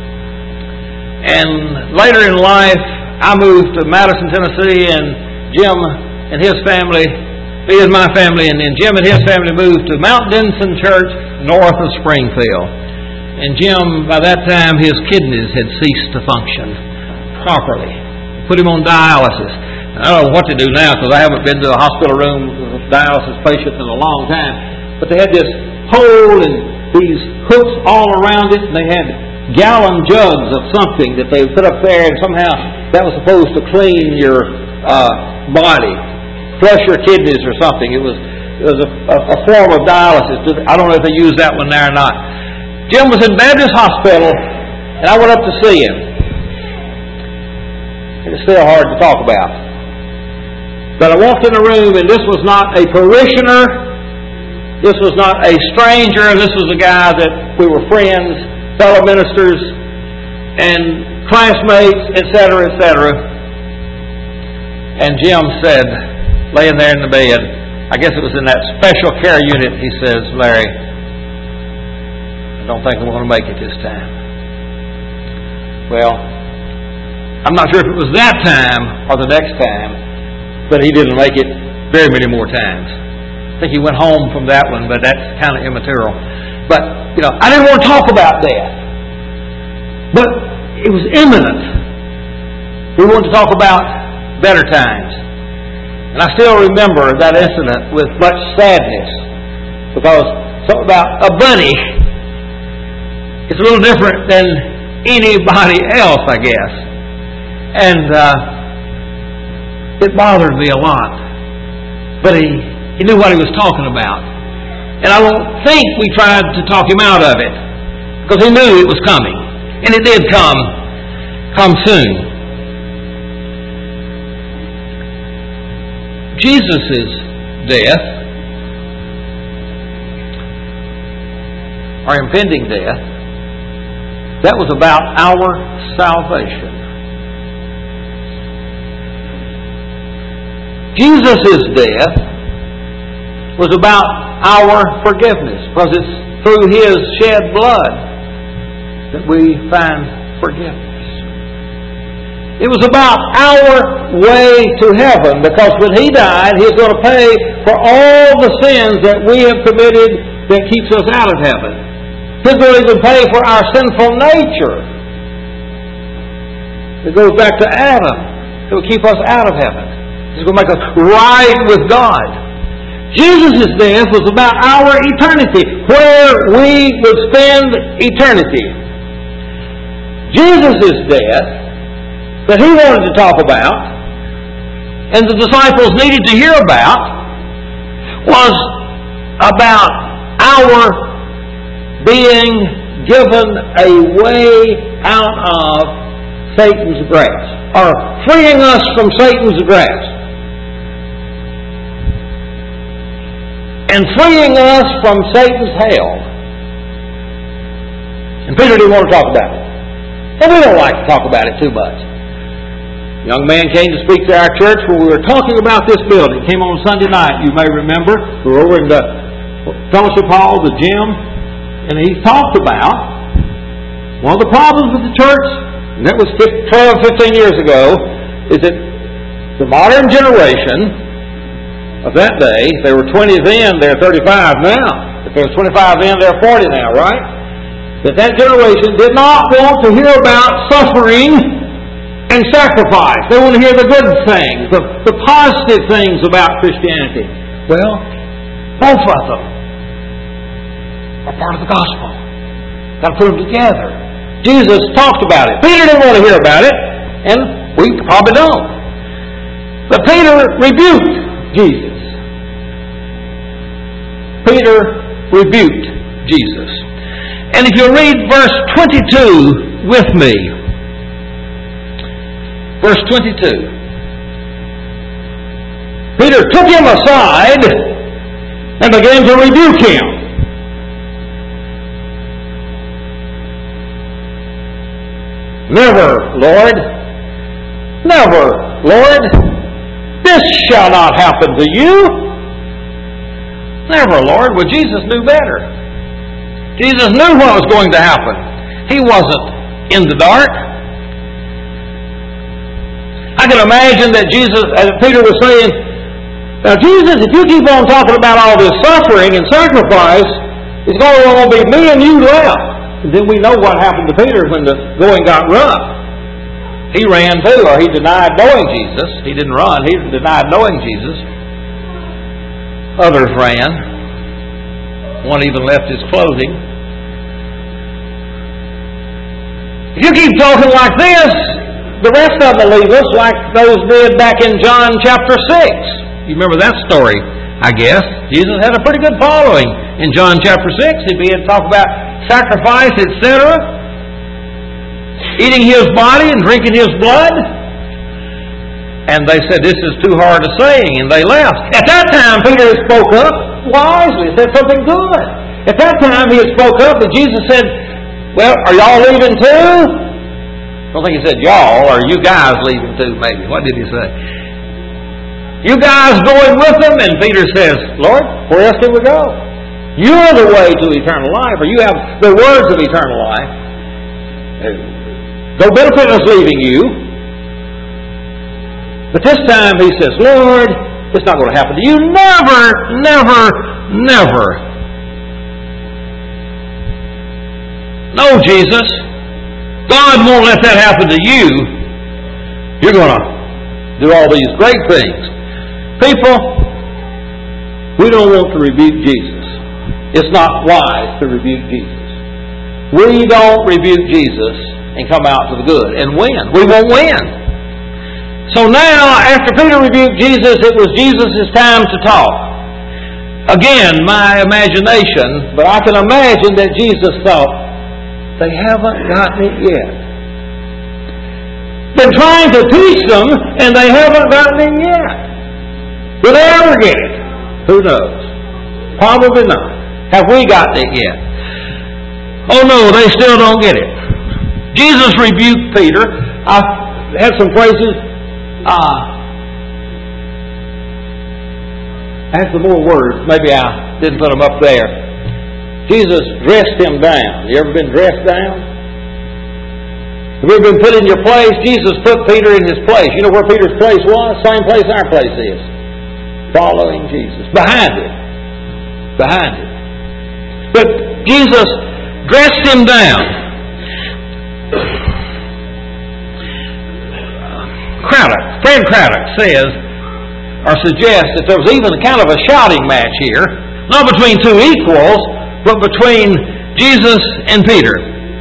And later in life, I moved to Madison, Tennessee, and Jim and his family, he and my family, and then Jim and his family moved to Mount Denison Church, north of Springfield. And Jim, by that time, his kidneys had ceased to function properly. Put him on dialysis. I don't know what to do now, because I haven't been to a hospital room with a dialysis patient in a long time. But they had this hole and these hooks all around it, and they had gallon jugs of something that they put up there, and somehow that was supposed to clean your body, flush your kidneys or something. It was a form of dialysis. I don't know if they use that one there or not. Jim was in Baptist Hospital, and I went up to see him. It's still hard to talk about. But I walked in the room, and this was not a parishioner. This was not a stranger. This was a guy that we were friends, fellow ministers, and classmates, etc., etc. And Jim said, laying there in the bed, I guess it was in that special care unit, he says, Larry, I don't think I'm going to make it this time. Well, I'm not sure if it was that time or the next time, but he didn't make it very many more times. I think he went home from that one, but that's kind of immaterial. But, I didn't want to talk about death. But it was imminent. We wanted to talk about better times. And I still remember that incident with much sadness, because something about a bunny is a little different than anybody else, I guess. And it bothered me a lot. But he knew what he was talking about. And I don't think we tried to talk him out of it, because he knew it was coming. And it did come soon. Jesus' death, or impending death, that was about our salvation. Jesus' death was about our forgiveness, because it's through His shed blood that we find forgiveness. It was about our way to heaven, because when He died, He was going to pay for all the sins that we have committed that keeps us out of heaven. He's going to even pay for our sinful nature. It goes back to Adam. It will keep us out of heaven. He's going to make us right with God. Jesus' death was about our eternity, where we would spend eternity. Jesus' death, that He wanted to talk about, and the disciples needed to hear about, was about our being given a way out of Satan's grasp, or freeing us from Satan's grasp, and freeing us from Satan's hell. And Peter didn't want to talk about it. And we don't like to talk about it too much. A young man came to speak to our church when we were talking about this building. He came on Sunday night, you may remember. We were over in the fellowship hall, the gym, and he talked about one of the problems with the church, and that was 12, 15 years ago, is that the modern generation of that day, if they were 20 then, they're 35 now. If they were 25 then, they're 40 now, right? That generation did not want to hear about suffering and sacrifice. They want to hear the good things, the positive things about Christianity. Well, both of them are part of the gospel. Got to put them together. Jesus talked about it. Peter didn't want to hear about it, and we probably don't. But Peter rebuked Jesus. Peter rebuked Jesus. And if you read verse 22 with me, verse 22. Peter took him aside and began to rebuke him. Never, Lord. Never, Lord. This shall not happen to you. Never, Lord. Well, Jesus knew better. Jesus knew what was going to happen. He wasn't in the dark. I can imagine that Peter was saying, now Jesus, if you keep on talking about all this suffering and sacrifice, it's going to be me and you left. And then we know what happened to Peter when the going got rough. He ran too, or he denied knowing Jesus. He didn't run, he denied knowing Jesus. Others ran. One even left his clothing. If you keep talking like this, the rest of them will leave us like those did back in John chapter 6. You remember that story, I guess. Jesus had a pretty good following in John chapter 6. He began to talk about sacrifice, etc. Eating His body and drinking His blood. And they said, this is too hard a saying, and they left. At that time, Peter spoke up wisely, said something good. At that time, he had spoke up, and Jesus said, well, are y'all leaving too? I don't think he said y'all, or you guys leaving too, maybe. What did he say? You guys going with them? And Peter says, Lord, where else can we go? You're the way to eternal life, or you have the words of eternal life. No benefit us leaving you. But this time he says, Lord, it's not going to happen to you. Never, never, never. No, Jesus. God won't let that happen to you. You're going to do all these great things. People, we don't want to rebuke Jesus. It's not wise to rebuke Jesus. We don't rebuke Jesus and come out to the good and win. We won't win. So now, after Peter rebuked Jesus, it was Jesus' time to talk. Again, my imagination, but I can imagine that Jesus thought, they haven't gotten it yet. Been trying to teach them, and they haven't gotten it yet. Will they ever get it? Who knows? Probably not. Have we gotten it yet? Oh no, they still don't get it. Jesus rebuked Peter. I had some phrases. I have some more words. Maybe I didn't put them up there. Jesus dressed him down. You ever been dressed down? Have you ever been put in your place? Jesus put Peter in his place. You know where Peter's place was? Same place our place is. Following Jesus. Behind it. But Jesus dressed him down. Fred Craddock says, or suggests, that there was even kind of a shouting match here, not between two equals, but between Jesus and Peter.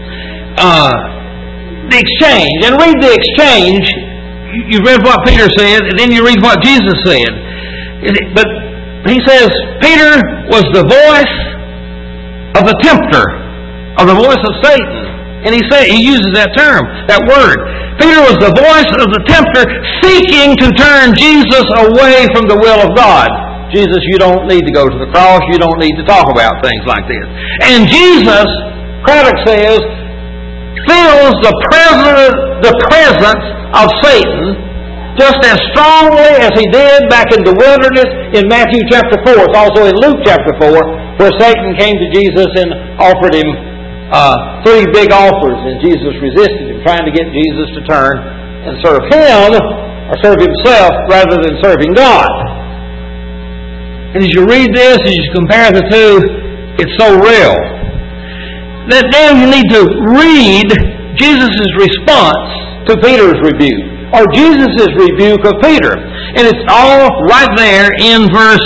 The exchange, and read the exchange. You read what Peter said, and then you read what Jesus said. But he says, Peter was the voice of the tempter, of the voice of Satan. And he uses that term, that word. Peter was the voice of the tempter seeking to turn Jesus away from the will of God. Jesus, you don't need to go to the cross. You don't need to talk about things like this. And Jesus, Craddock says, feels the presence of Satan just as strongly as he did back in the wilderness in Matthew chapter 4. It's also in Luke chapter 4, where Satan came to Jesus and offered him 3 big offers, and Jesus resisted him, trying to get Jesus to turn and serve him, or serve himself, rather than serving God. And as you read this, as you compare the two, it's so real. That now you need to read Jesus' response to Peter's rebuke, or Jesus' rebuke of Peter. And it's all right there in verse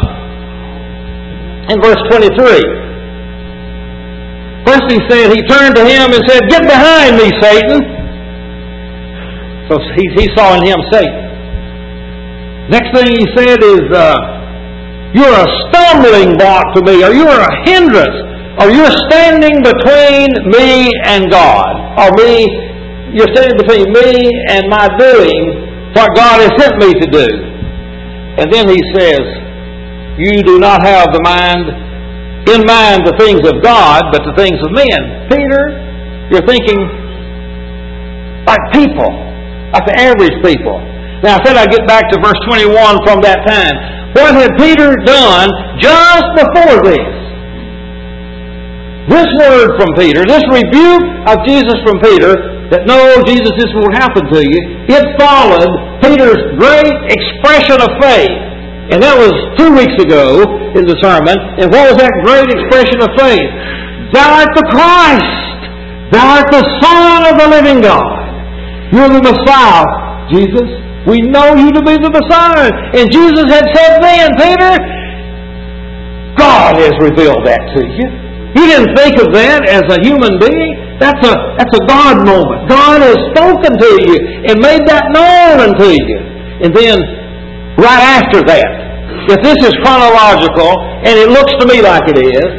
23. First he said, he turned to him and said, "Get behind me, Satan." So he saw in him Satan. Next thing he said is, "You're a stumbling block to me," or "You're a hindrance," or "You're standing between me and God," or "You're standing between me and my doing what God has sent me to do." And then he says, "You do not have in mind the things of God, but the things of men." Peter, you're thinking like people, like the average people. Now, I said I'd get back to verse 21 from that time. What had Peter done just before this? This word from Peter, this rebuke of Jesus from Peter, that "No, Jesus, this won't happen to you," it followed Peter's great expression of faith. And that was 2 weeks ago in the sermon. And what was that great expression of faith? "Thou art the Christ. Thou art the Son of the living God. You're the Messiah, Jesus. We know you to be the Messiah." And Jesus had said then, "Peter, God has revealed that to you. You didn't think of that as a human being. That's a God moment. God has spoken to you and made that known unto you." And then, right after that, if this is chronological, and it looks to me like it is,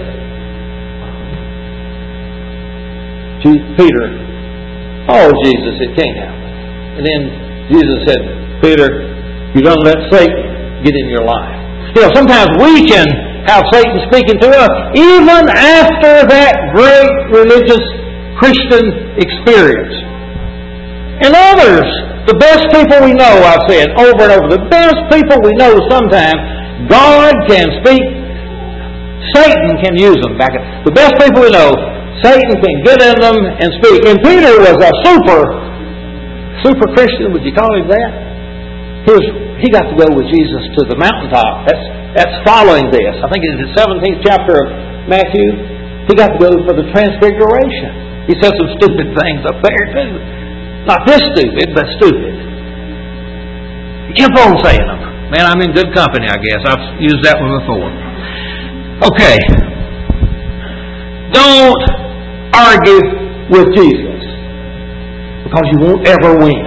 Peter, "Oh, Jesus, it can't happen." And then Jesus said, "Peter, you don't let Satan get in your life." You know, sometimes we can have Satan speaking to us even after that great religious Christian experience. And others, the best people we know, I've said over and over, the best people we know sometimes, God can speak, Satan can use them. The best people we know, Satan can get in them and speak. And Peter was a super Christian, would you call him that? He got to go with Jesus to the mountaintop. That's following this. I think it's the 17th chapter of Matthew. He got to go for the transfiguration. He said some stupid things up there too. Not this stupid, but stupid. He kept on saying them. Man, I'm in good company, I guess. I've used that one before. Okay. Don't argue with Jesus, because you won't ever win.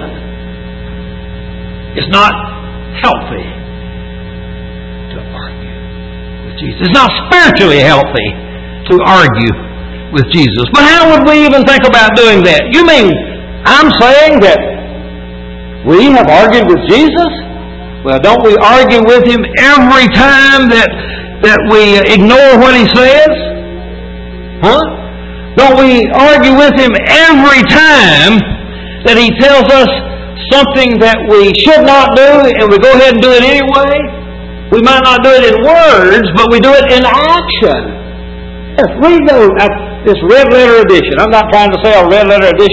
It's not healthy to argue with Jesus. It's not spiritually healthy to argue with Jesus. But how would we even think about doing that? You mean I'm saying that we have argued with Jesus? Well, don't we argue with Him every time that we ignore what He says? Huh? Don't we argue with Him every time that He tells us something that we should not do and we go ahead and do it anyway? We might not do it in words, but we do it in action. Yes, read this red letter edition. I'm not trying to sell red letter edition